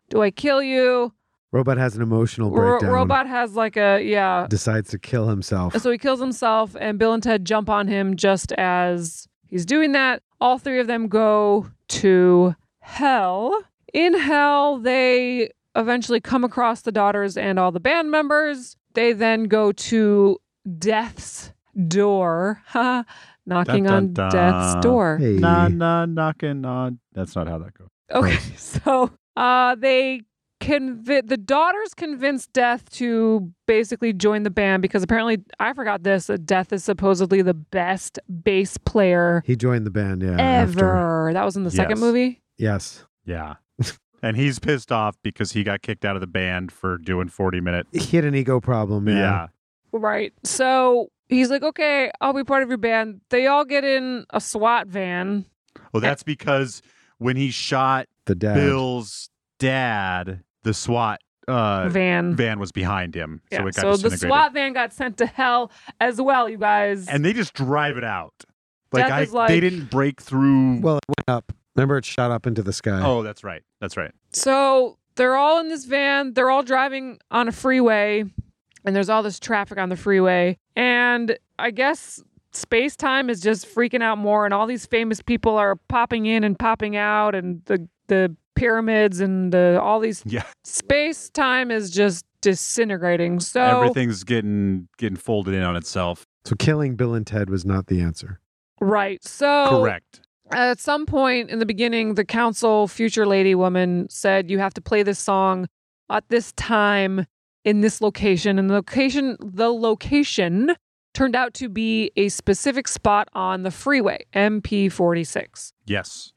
Do I kill you? Robot has an emotional Ro- breakdown. Robot has like a, yeah. Decides to kill himself. So he kills himself, and Bill and Ted jump on him just as he's doing that. All three of them go to hell. In hell, they eventually come across the daughters and all the band members. They then go to Death's door, knocking Dun, dun, on dun. Death's door. Hey. Nah, nah, knocking on. That's not how that goes. Okay, so uh, they conv- the daughters convince Death to basically join the band because apparently, I forgot this, that Death is supposedly the best bass player He joined the band, yeah. After. ever. That was in the second Yes. movie? Yes. Yeah. And he's pissed off because he got kicked out of the band for doing forty minutes. He had an ego problem, yeah. Yeah. Right. So he's like, okay, I'll be part of your band. They all get in a SWAT van. Well, that's because when he shot The dad. Bill's dad, the SWAT uh, van. van was behind him. Yeah. So it got So the disintegrated. SWAT van got sent to hell as well, you guys. And they just drive it out. Like, Death I, is like- they didn't break through. Well, it went up. Remember, it shot up into the sky. oh, that's right. That's right. So they're all in this van. They're all driving on a freeway, and there's all this traffic on the freeway. And I guess space time is just freaking out more, and all these famous people are popping in and popping out, and the the pyramids and the all these Yeah. space time is just disintegrating. So Everything's getting getting folded in on itself. So killing Bill and Ted was not the answer. right. So Correct. at some point in the beginning, the council future lady woman said, you have to play this song at this time in this location. And the location, the location turned out to be a specific spot on the freeway, M P forty-six. Yes.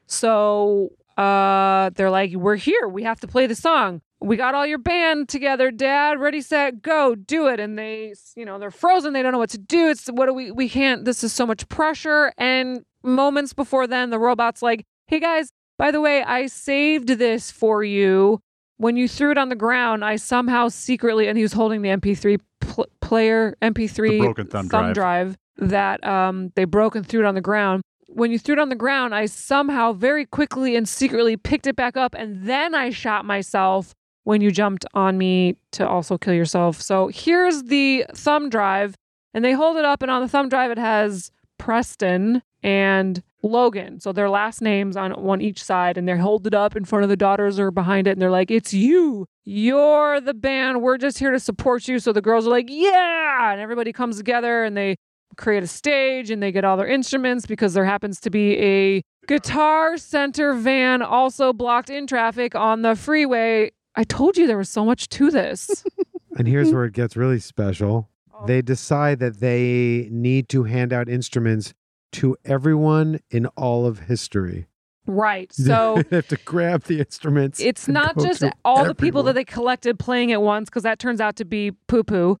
So uh, they're like, we're here. We have to play the song. We got all your band together, Dad. Ready, set, go. Do it. And they, you know, they're frozen. They don't know what to do. It's what do we, we can't, this is so much pressure. And moments before then, the robot's like, hey guys, by the way, I saved this for you. When you threw it on the ground, I somehow secretly, and he was holding the M P three pl- player, M P three The broken thumb drive. drive that um, they broke and threw it on the ground. When you threw it on the ground, I somehow very quickly and secretly picked it back up, and then I shot myself when you jumped on me to also kill yourself. So here's the thumb drive, and they hold it up, and on the thumb drive it has Preston and Logan. So their last names on one each side, and they hold it up in front of the daughters or behind it, and they're like, it's you. You're the band. We're just here to support you. So the girls are like, yeah. And everybody comes together and they create a stage and they get all their instruments because there happens to be a Guitar Center van also blocked in traffic on the freeway. I told you there was so much to this. And here's where it gets really special. They decide that they need to hand out instruments to everyone in all of history. Right. So they have to grab the instruments. it's and not go just to all the people everyone. that they collected playing at once, because that turns out to be poo poo.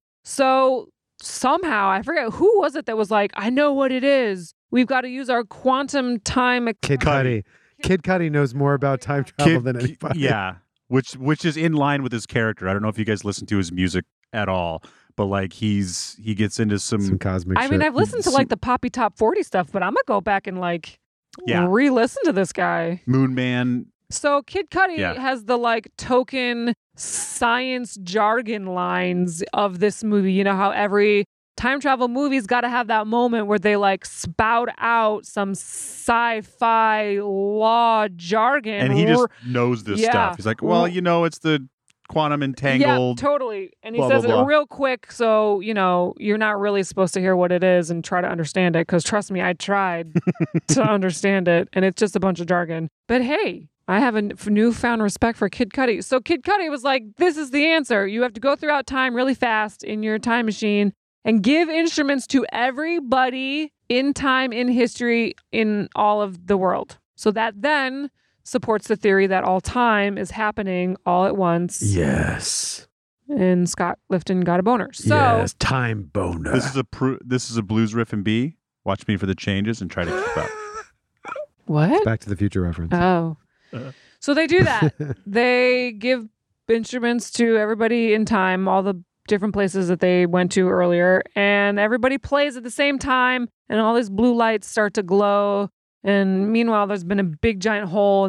So somehow, I forget who was it that was like, I know what it is. We've got to use our quantum time. Kid Cudi. Cudi. Kid Cudi knows more about time travel Kid- than anybody. Yeah. Which which is in line with his character. I don't know if you guys listen to his music at all, but like he's he gets into some, Some cosmic I shit. mean, I've listened to Some- like the Poppy Top forty stuff, but I'm going to go back and like Yeah. re-listen to this guy. Moon Man. So Kid Cudi Yeah. has the like token science jargon lines of this movie. You know how every time travel movie's got to have that moment where they like spout out some sci-fi law jargon. And he just R- knows this Yeah. stuff. He's like, well, you know, it's the quantum entangled. Yeah, totally. And he blah, says blah, blah. it real quick, so you know you're not really supposed to hear what it is and try to understand it. Because trust me, I tried to understand it, and it's just a bunch of jargon. But hey, I have a n- newfound respect for Kid Cudi. So Kid Cudi was like, "This is the answer. You have to go throughout time really fast in your time machine and give instruments to everybody in time, in history, in all of the world." So that then supports the theory that all time is happening all at once. Yes. And Scott Lifton got a boner. So yes. Time boner. This is a pr- this is a blues riff in B. Watch me for the changes and try to keep up. what? Back to the Future reference. Oh. So they do that. They give instruments to everybody in time, all the different places that they went to earlier, and everybody plays at the same time, and all these blue lights start to glow. And meanwhile, there's been a big giant hole in this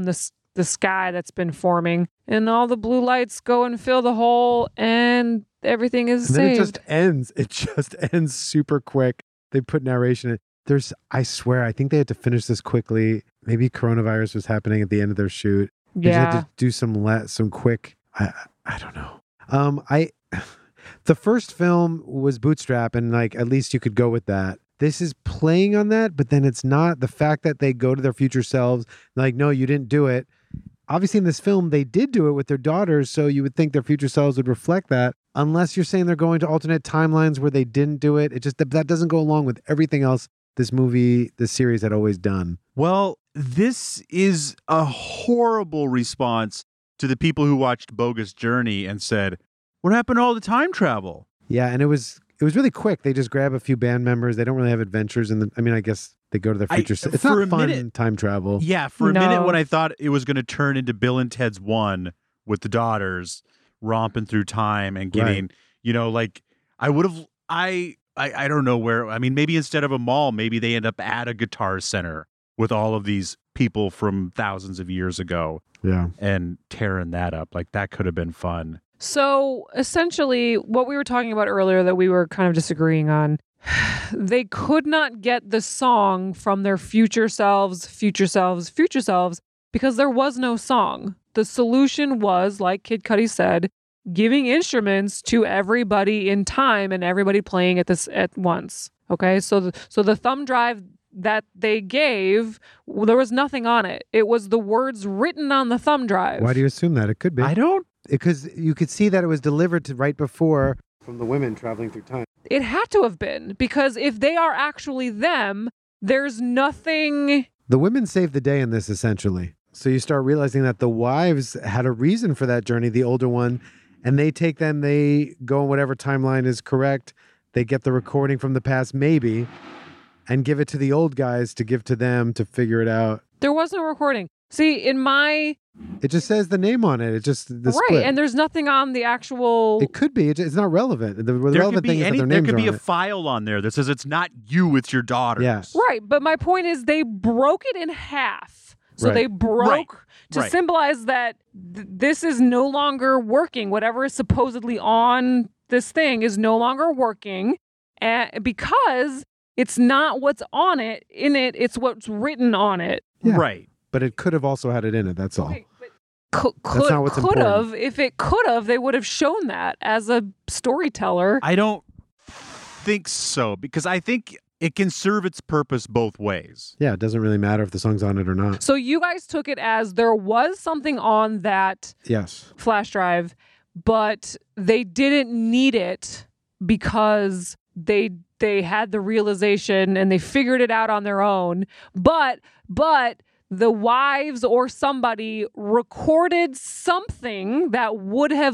the sky that's been forming, and all the blue lights go and fill the hole, and everything is And then saved. it just ends. It just ends super quick. They put narration in. There's, I swear, I think they had to finish this quickly. Maybe coronavirus was happening at the end of their shoot. They just yeah. had to do some let some quick. I I don't know. Um, I the first film was Bootstrap, and like at least you could go with that. This is playing on that, but then it's not. The fact that they go to their future selves, like, no, you didn't do it. Obviously, in this film, they did do it with their daughters, so you would think their future selves would reflect that. Unless you're saying they're going to alternate timelines where they didn't do it, it just that doesn't go along with everything else this movie, this series had always done. Well, this is a horrible response to the people who watched Bogus Journey and said, "What happened to all the time travel?" Yeah, and it was it was really quick. They just grab a few band members. They don't really have adventures in the. I mean, I guess they go to their I- future. se- it's for not a fun minute- time travel. Yeah, for a minute No. when I thought it was going to turn into Bill and Ted's One with the daughters romping through time and getting, Right. you know, like I would have, I, I, I don't know where. I mean, maybe instead of a mall, maybe they end up at a Guitar Center with all of these people from thousands of years ago Yeah. and tearing that up. Like that could have been fun. So essentially, what we were talking about earlier that we were kind of disagreeing on, they could not get the song from their future selves, future selves, future selves, because there was no song. The solution was, like Kid Cudi said, giving instruments to everybody in time and everybody playing at this at once. Okay, so the, so the thumb drive that they gave, there was nothing on it. It was the words written on the thumb drive. Why do you assume that? It could be. I don't. Because you could see that it was delivered to right before from the women traveling through time. It had to have been, because if they are actually them, there's nothing. The women saved the day in this, essentially. So you start realizing that the wives had a reason for that journey, the older one, and they take them, they go in whatever timeline is correct. They get the recording from the past, maybe, and give it to the old guys to give to them to figure it out. There was no recording. See, in my It just says the name on it. It's just the right, split. and there's nothing on the actual. It could be. It's it's not relevant. The, the There relevant could thing be is any. that their There names could be are a on it. file on there that says it's not you, it's your daughter. Yeah. Right, but my point is they broke it in half. So Right. they broke Right. to Right. symbolize that th- this is no longer working. Whatever is supposedly on this thing is no longer working, and because it's not what's on it in it, it's what's written on it. Yeah. Right. But it could have also had it in it. That's all. Right, but Could, That's not what's could important. have, if it could have, they would have shown that as a storyteller. I don't think so, because I think it can serve its purpose both ways. Yeah, it doesn't really matter if the song's on it or not. So you guys took it as there was something on that Yes. flash drive, but they didn't need it because they they had the realization and they figured it out on their own. But but the wives or somebody recorded something that would have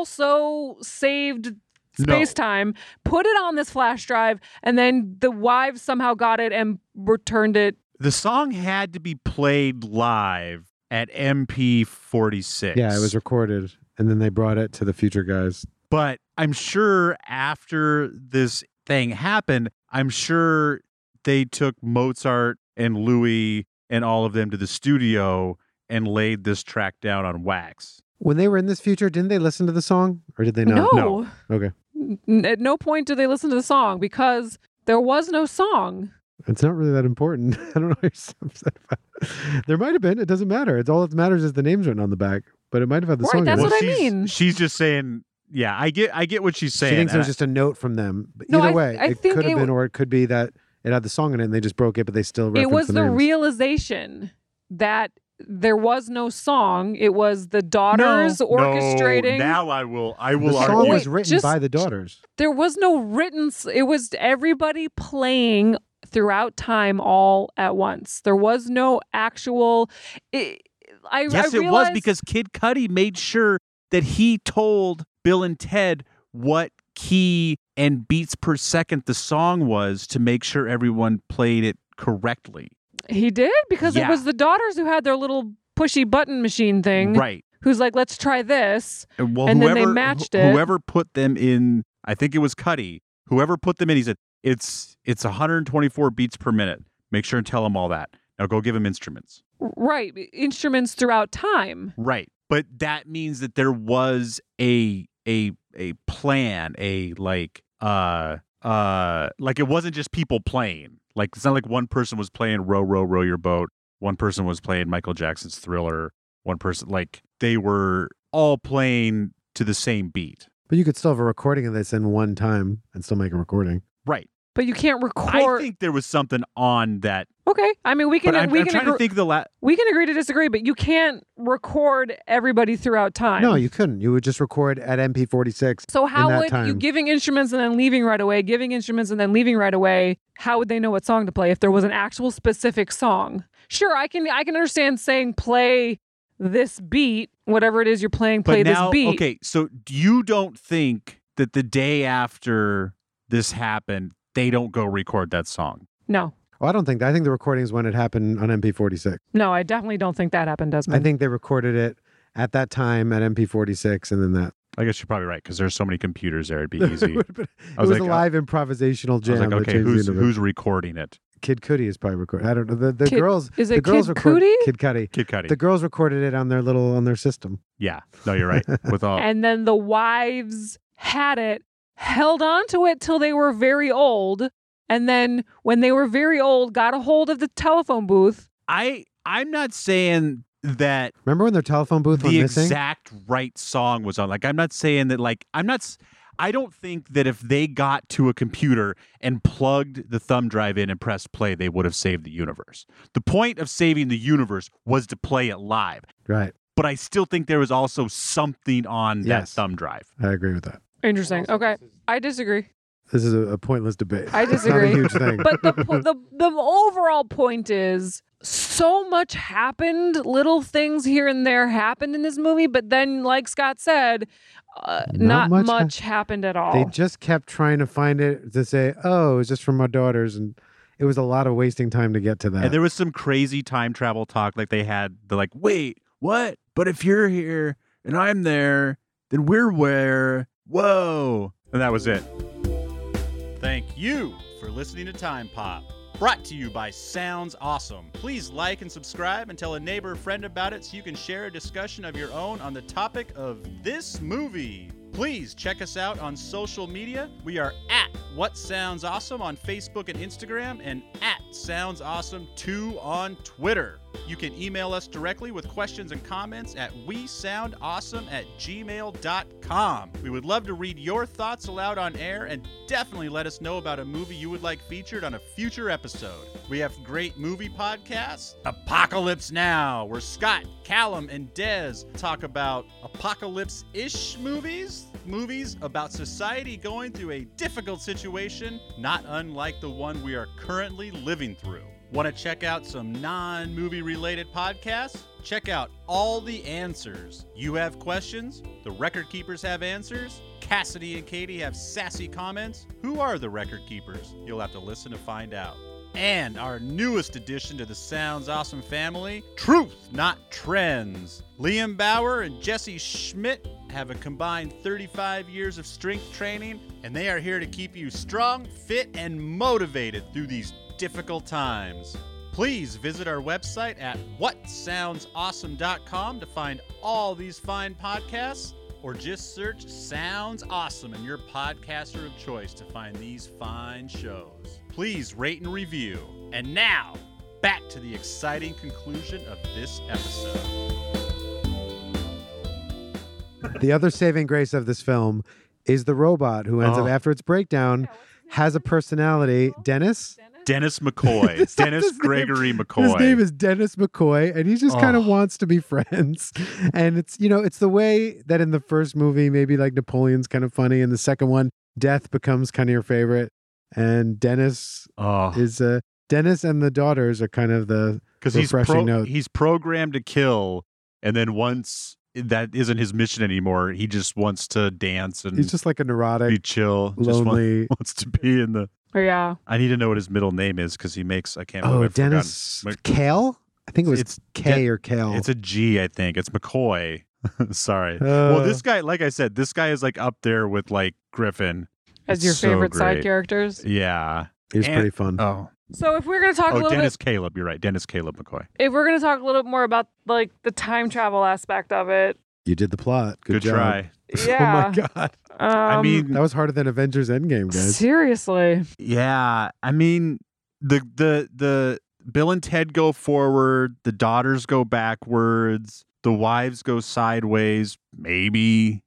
also saved No. space time, put it on this flash drive, and then the wives somehow got it and returned it. The song had to be played live at M P forty-six. Yeah, it was recorded, and then they brought it to the future guys. But I'm sure after this thing happened, I'm sure they took Mozart and Louis and all of them to the studio and laid this track down on wax. When they were in this future, didn't they listen to the song, or did they not? No. Okay, N- At no point did they listen to the song because there was no song. it's not really that important. I don't know why you're so upset about it. There might have been. It doesn't matter. It's all that matters is the name's written on the back, but it might have had the Right, song. that's in it. what I she's, mean. She's just saying, yeah, I get I get what she's saying. She thinks it and was I- just a note from them. But No, either I- way, I it think could have it been, w- or it could be that it had the song in it and they just broke it, but they still referenced It was the, the names. realization that there was no song. It was the daughters No, orchestrating. No, now I will. I The will song argue. was Wait, written just- by the daughters. there was no written. s- It was everybody playing throughout time all at once. There was no actual. It, I, Yes, I it was realized- because Kid Cudi made sure that he told Bill and Ted what key and beats per second the song was to make sure everyone played it correctly. he did because it Yeah. was the daughters who had their little pushy button machine thing. Right. Who's like, let's try this. And, well, And then whoever, they matched wh- it. Whoever put them in, I think it was Cudi. Whoever put them in, he said it's it's one hundred twenty-four beats per minute. Make sure and tell them all that. Now go give him instruments. Right. Instruments throughout time. Right. But that means that there was a a a plan, a like uh uh like it wasn't just people playing. Like it's not like one person was playing Row Row Row Your Boat, one person was playing Michael Jackson's Thriller, one person like they were all playing to the same beat. But you could still have a recording of this in one time and still make a recording. Right. But you can't record. I think there was something on that. Okay. I mean, we can But I'm, we I'm can trying agree, to think of the la- we can agree to disagree, but you can't record everybody throughout time. No, you couldn't. You would just record at M P forty-six. So how in that would time. you giving instruments and then leaving right away, giving instruments and then leaving right away? How would they know what song to play if there was an actual specific song? Sure, I can I can understand saying play this beat, whatever it is you're playing, play but now, this beat. Okay, so you don't think that the day after this happened, they don't go record that song? No. Oh, I don't think that. I think the recording is when it happened on M P forty-six. No, I definitely don't think that happened, Desmond. I think they recorded it at that time at M P forty-six and then that. I guess you're probably right because there's so many computers there. It'd be easy. it was, I was a like, live improvisational I jam. was like, that okay, changed the who's universe. who's recording it? Kid Cudi is probably recording. I don't know. The, the Kid- girls. is it the girls Kid record- Cudi? Kid Cudi. Kid Cudi. The girls recorded it on their little on their system. Yeah, no, you're right. With all And then the wives had it, held on to it till they were very old, and then when they were very old, got a hold of the telephone booth. I, I'm not saying that Remember when their telephone booth went the missing? exact right song was on. Like, I'm not saying that. Like, I'm not. s- I don't think that if they got to a computer and plugged the thumb drive in and pressed play, they would have saved the universe. The point of saving the universe was to play it live. Right. But I still think there was also something on that Yes. thumb drive. I agree with that. Interesting. Okay. I disagree. This is a, a pointless debate. I It's not a disagree. huge thing. But the, po- the the overall point is so much happened, little things here and there happened in this movie, but then like Scott said, uh, not, Not much much, ha- happened at all. They just kept trying to find it to say, oh, it was just from my daughters. And it was a lot of wasting time to get to that. And there was some crazy time travel talk. Like they had, they're like, wait, what? But if you're here and I'm there, then we're where? Whoa. And that was it. Thank you for listening to Time Pop. Brought to you by Sounds Awesome. Please like and subscribe and tell a neighbor or friend about it so you can share a discussion of your own on the topic of this movie. Please check us out on social media. We are at What Sounds Awesome on Facebook and Instagram and at Sounds Awesome two on Twitter. You can email us directly with questions and comments at we sound awesome at gmail dot com. We would love to read your thoughts aloud on air and definitely let us know about a movie you would like featured on a future episode. We have great movie podcasts. Apocalypse Now, where Scott, Callum, and Dez talk about apocalypse-ish movies. Movies about society going through a difficult situation, not unlike the one we are currently living through. Want to check out some non-movie related podcasts? Check out All the Answers. You have questions? The Record Keepers have answers? Cassidy and Katie have sassy comments? Who are the Record Keepers? You'll have to listen to find out. And our newest addition to the Sounds Awesome family, Truth Not Trends. Liam Bauer and Jesse Schmidt have a combined thirty-five years of strength training, and they are here to keep you strong, fit, and motivated through these difficult times. Please visit our website at what sounds awesome dot com to find all these fine podcasts, or just search Sounds Awesome in your podcaster of choice to find these fine shows. Please rate and review. And now, back to the exciting conclusion of this episode. The other saving grace of this film is the robot who ends Oh. up, after its breakdown, has a personality. Dennis? Dennis McCoy. That's not Dennis his name. Gregory McCoy. His name is Dennis McCoy, and he just kind of Oh. wants to be friends. And it's, you know, it's the way that in the first movie, maybe like Napoleon's kind of funny. In the second one, death becomes kind of your favorite. And Dennis Oh, is, uh, Dennis and the daughters are kind of the, because he's refreshing pro- note. he's programmed to kill, and then once that isn't his mission anymore, he just wants to dance and he's just like a be neurotic, chill. Just want- lonely. wants to be in the. Oh, yeah. I need to know what his middle name is because he makes. I can't. believe Oh, I've forgotten. Dennis Mc- Kale? I think it was It's K Den- or Kale. It's a G, I think. It's McCoy. Sorry. Uh, well, this guy, like I said, this guy is like up there with like Griffin. As It's your so favorite side great. characters. Yeah. He was and- pretty fun. Oh, So if we're gonna talk a Oh, little Dennis bit, Caleb. You're right. Dennis Caleb McCoy. if we're gonna talk a little bit more about like the time travel aspect of it, You did the plot. Good, Good job. try. yeah. Oh my god, Um, I mean, that was harder than Avengers Endgame, guys. seriously, yeah. I mean, the the the Bill and Ted go forward. The daughters go backwards. The wives go sideways, maybe,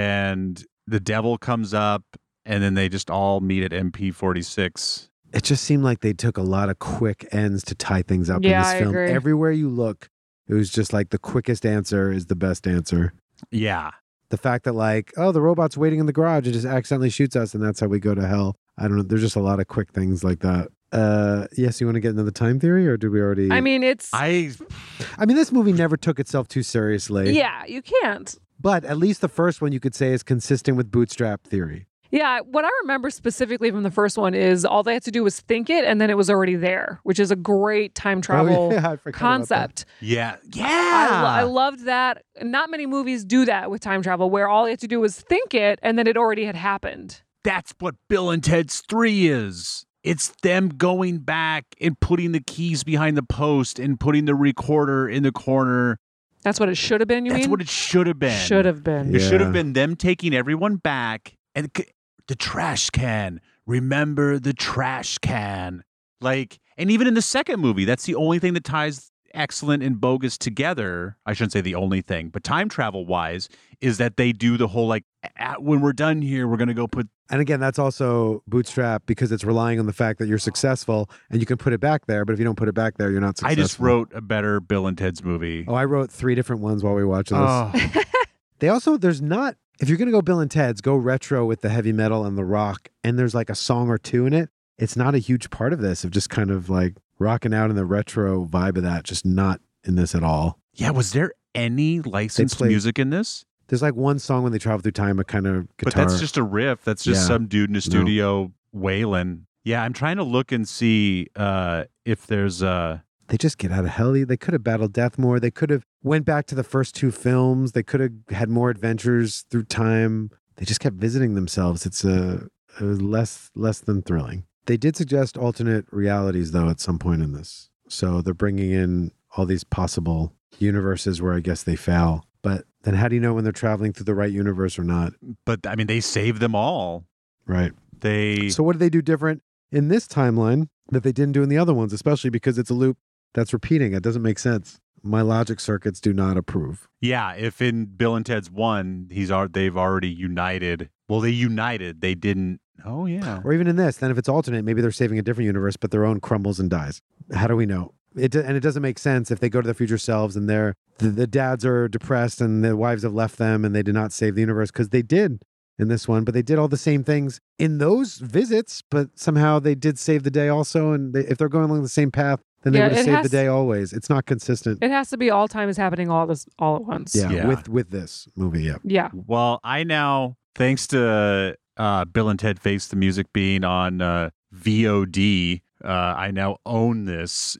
and the devil comes up, and then they just all meet at M P forty-six. It just seemed like they took a lot of quick ends to tie things up Yeah, in this I film. agree. Everywhere you look, it was just like the quickest answer is the best answer. Yeah. The fact that like, oh, the robot's waiting in the garage and just accidentally shoots us, and that's how we go to hell. I don't know. There's just a lot of quick things like that. Uh, yes, you want to get into the time theory, or did we already? I mean, it's I I mean, this movie never took itself too seriously. yeah, you can't. But at least the first one you could say is consistent with bootstrap theory. Yeah, what I remember specifically from the first one is all they had to do was think it, and then it was already there, which is a great time travel Oh, yeah, I forgot about that. concept. yeah yeah. I, lo- I loved that. Not many movies do that with time travel, where all you have to do is think it, and then it already had happened. That's what Bill and Ted's three is. It's them going back and putting the keys behind the post and putting the recorder in the corner. That's what it should have been. You That's mean? what it should have been. Should have been. It should have Yeah. been them taking everyone back and c- the trash can. Remember the trash can. Like, and even in the second movie, that's the only thing that ties Excellent and Bogus together. I shouldn't say the only thing, but time travel wise, is that they do the whole like, "Ah, when we're done here, we're gonna go put. And again, that's also bootstrap because it's relying on the fact that you're successful and you can put it back there. But if you don't put it back there, you're not successful. I just wrote a better Bill and Ted's movie. Oh, I wrote three different ones while we were watching this. Oh. They also, there's not, if you're going to go Bill and Ted's, go retro with the heavy metal and the rock, and there's like a song or two in it. It's not a huge part of this, of just kind of like rocking out in the retro vibe of that, just not in this at all. Yeah, was there any licensed played- music in this? There's like one song when they travel through time, a kind of guitar. But that's just a riff. That's just Yeah. some dude in a studio wailing. Yeah, I'm trying to look and see uh, if there's uh They just get out of hell. They could have battled death more. They could have went back to the first two films. They could have had more adventures through time. They just kept visiting themselves. It's a, a less less than thrilling. They did suggest alternate realities though at some point in this. So they're bringing in all these possible universes where I guess they fail. But then how do you know when they're traveling through the right universe or not? but I mean they saved them all. Right. They So what do they do different in this timeline that they didn't do in the other ones, especially because it's a loop that's repeating? It doesn't make sense. My logic circuits do not approve. Yeah, if in Bill and Ted's one, he's al- they've already united. Well, they united. They didn't. Oh yeah. Or even in this, then if it's alternate, maybe they're saving a different universe, but their own crumbles and dies. How do we know? It do- and it doesn't make sense if they go to their future selves and they're the, the dads are depressed and the wives have left them and they did not save the universe, because they did in this one, but they did all the same things in those visits, but somehow they did save the day also. And they, if they're going along the same path, then they Yeah, would have it saved has- the day always. It's not consistent. It has to be all time is happening all this all at once. Yeah, Yeah. with with this movie, yeah. Yeah. Well, I now, thanks to uh, Bill and Ted Face the Music being on uh, V O D, uh, I now own this.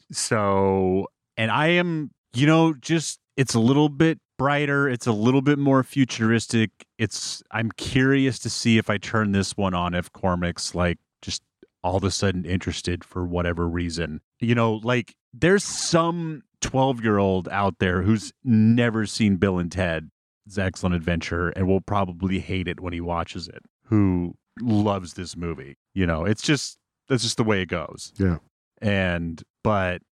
So, and I am, you know, just it's a little bit brighter. It's a little bit more futuristic. It's, I'm curious to see if I turn this one on, if Cormac's like just all of a sudden interested for whatever reason. You know, like there's some twelve year old out there who's never seen Bill and Ted's Excellent Adventure and will probably hate it when he watches it, who loves this movie. You know, it's just, that's just the way it goes. Yeah. And, but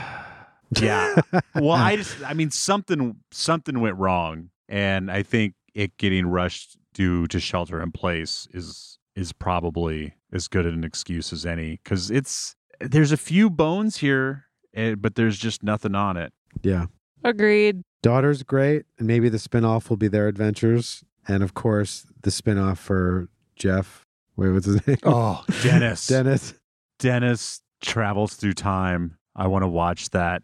yeah, well, I just, I mean, something, something went wrong. And I think it getting rushed due to Shelter in Place is, is probably as good an excuse as any. Cause it's, there's a few bones here, eh, but there's just nothing on it. Yeah. Agreed. Daughter's great, and maybe the spinoff will be their adventures. And of course, the spinoff for Jeff. Wait, what's his name? Oh, Dennis. Dennis. Dennis travels through time. I want to watch that.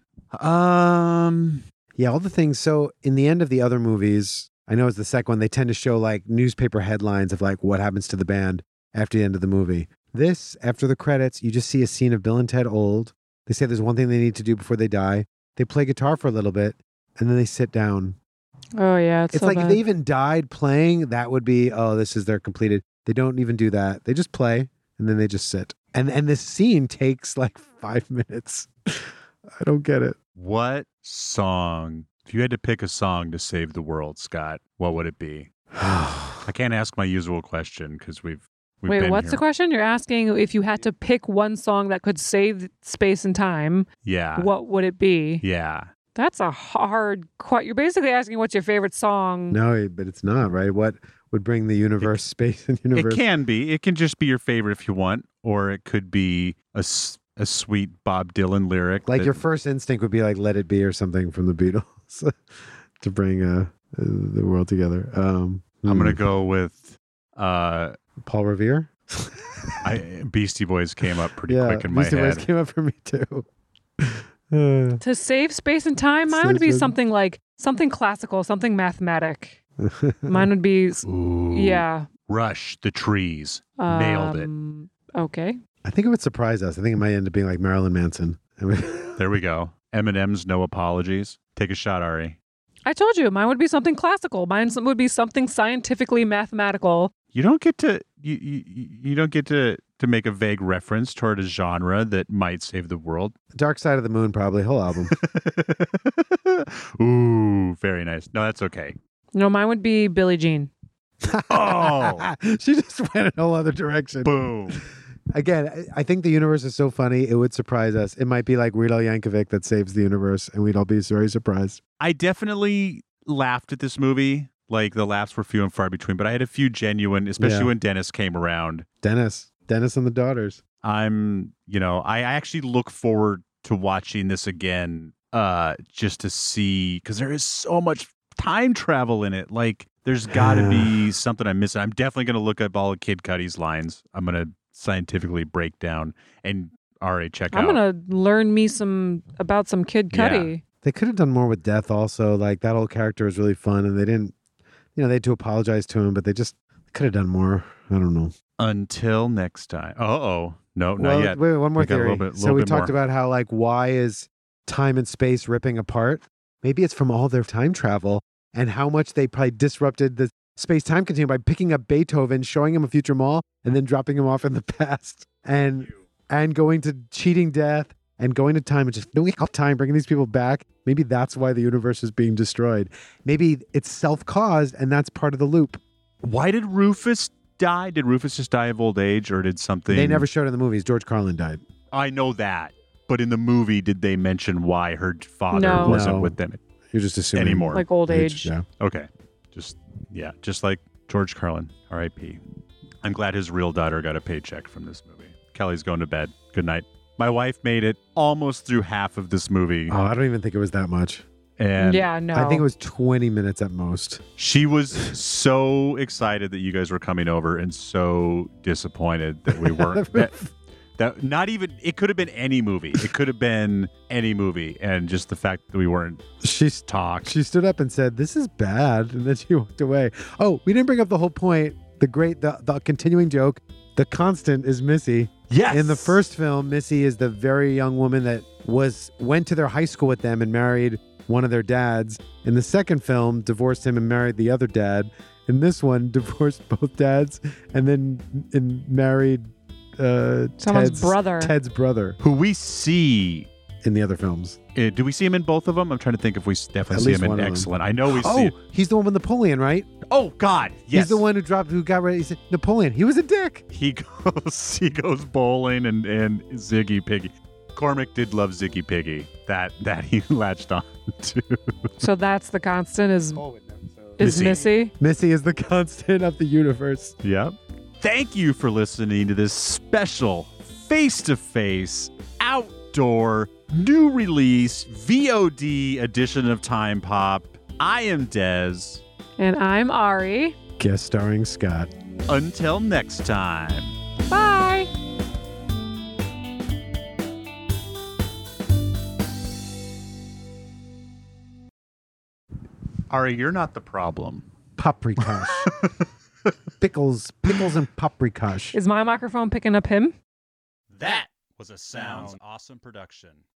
Um, Yeah, all the things. So in the end of the other movies, I know it's the second one, they tend to show like newspaper headlines of like what happens to the band after the end of the movie. This, after the credits, you just see a scene of Bill and Ted old. They say there's one thing they need to do before they die. They play guitar for a little bit, and then they sit down. Oh yeah, it's, It's so like bad. if they even died playing, that would be, oh, this is their completed. They don't even do that. They just play, and then they just sit. And and this scene takes like five minutes. I don't get it. What song, if you had to pick a song to save the world, Scott, what would it be? I can't ask my usual question because we've, we've Wait, been what's here. the question? You're asking if you had to pick one song that could save space and time, Yeah. what would it be? Yeah. That's a hard question. You're basically asking what's your favorite song. No, but it's not, right? What would bring the universe, space, and universe? It can be. It can just be your favorite if you want, or it could be a, s- a sweet Bob Dylan lyric. Like that- your first instinct would be like "Let It Be" or something from the Beatles to bring uh, the world together. Um, I'm going to hmm. go with uh, Paul Revere. I, Beastie Boys came up pretty yeah, quick in my Beastie Boys head. came up for me too. Uh, To save space and time, mine Save would be space- something like something classical, something mathematic. Mine would be, Ooh. yeah. Rush, The Trees. Nailed it. um, Okay. I think it would surprise us. I think it might end up being like Marilyn Manson. I mean, There we go. Eminem's No Apologies. Take a shot, Ari. I told you, mine would be something classical. Mine would be something scientifically mathematical. You don't get to you, you you don't get to to make a vague reference toward a genre that might save the world. Dark Side of the Moon, probably whole album. Ooh, very nice. No, that's okay. No, mine would be Billie Jean. Oh. She just went in a whole other direction. Boom. Again, I- I think the universe is so funny, it would surprise us. It might be like Weird Al Yankovic that saves the universe, and we'd all be very surprised. I definitely laughed at this movie. Like the laughs were few and far between, but I had a few genuine, especially Yeah. when Dennis came around. Dennis. Dennis and the Daughters. I'm, you know, I actually look forward to watching this again, uh, just to see, because there is so much time travel in it. Like, there's got to be something I'm missing. I'm definitely going to look up all of Kid Cudi's lines. I'm going to scientifically break down and Ari, check I'm out. gonna learn me some about some Kid Yeah. Cudi. They could have done more with Death also. Like, that old character was really fun, and they didn't, you know, they had to apologize to him, but they just could have done more. I don't know. Until next time. Uh oh. No, not well, yet. wait, wait, one more We got a theory. little bit- so little we bit talked more. about how, like, why is time and space ripping apart? Maybe it's from all their time travel and how much they probably disrupted the space-time continuum by picking up Beethoven, showing him a future mall, and then dropping him off in the past, and and going to cheating death and going to time and just doing all time, bringing these people back. Maybe that's why the universe is being destroyed. Maybe it's self-caused, and that's part of the loop. Why did Rufus die? Did Rufus just die of old age, or did something? They never showed it in the movies. George Carlin died. I know that, but in the movie, did they mention why her father No. wasn't No. with them You're just assuming anymore? Like old age. Yeah. Okay, just yeah, just like George Carlin, R I P I'm glad his real daughter got a paycheck from this movie. Kelly's going to bed. Good night. My wife made it almost through half of this movie, Oh, I don't even think it was that much. and Yeah, no. I think it was twenty minutes at most. she was so excited that you guys were coming over, and so disappointed that we weren't. that, that not even it could have been any movie. It could have been any movie, and just the fact that we weren't She's talked. she stood up and said, "This is bad," and then she walked away. Oh, we didn't bring up the whole point. The great, the, the continuing joke. The constant is Missy. Yes. In the first film, Missy is the very young woman that was went to their high school with them and married one of their dads. In the second film, divorced him and married the other dad. In this one, divorced both dads and then and married uh, Someone's Ted's brother. Ted's brother who we see. in the other films. Uh, do we see him in both of them? I'm trying to think if we s- definitely At see least him one in of them. Excellent. I know we see. Oh, It. he's the one with Napoleon, right? Oh God, yes. He's the one who dropped, who got ready. He said, Napoleon. He was a dick. He goes. He goes bowling and and Ziggy Piggy. Cormac did love Ziggy Piggy. That that he latched on to. So that's the constant is is Missy. Missy. Missy is the constant of the universe. Yep. Thank you for listening to this special face-to-face outdoor new release V O D edition of Time Pop. I am Dez. And I'm Ari. Guest starring Scott. Until next time. Bye. Ari, you're not the problem. Paprikash. pickles, pickles and paprikash. Is my microphone picking up him? That was a Sounds Awesome production.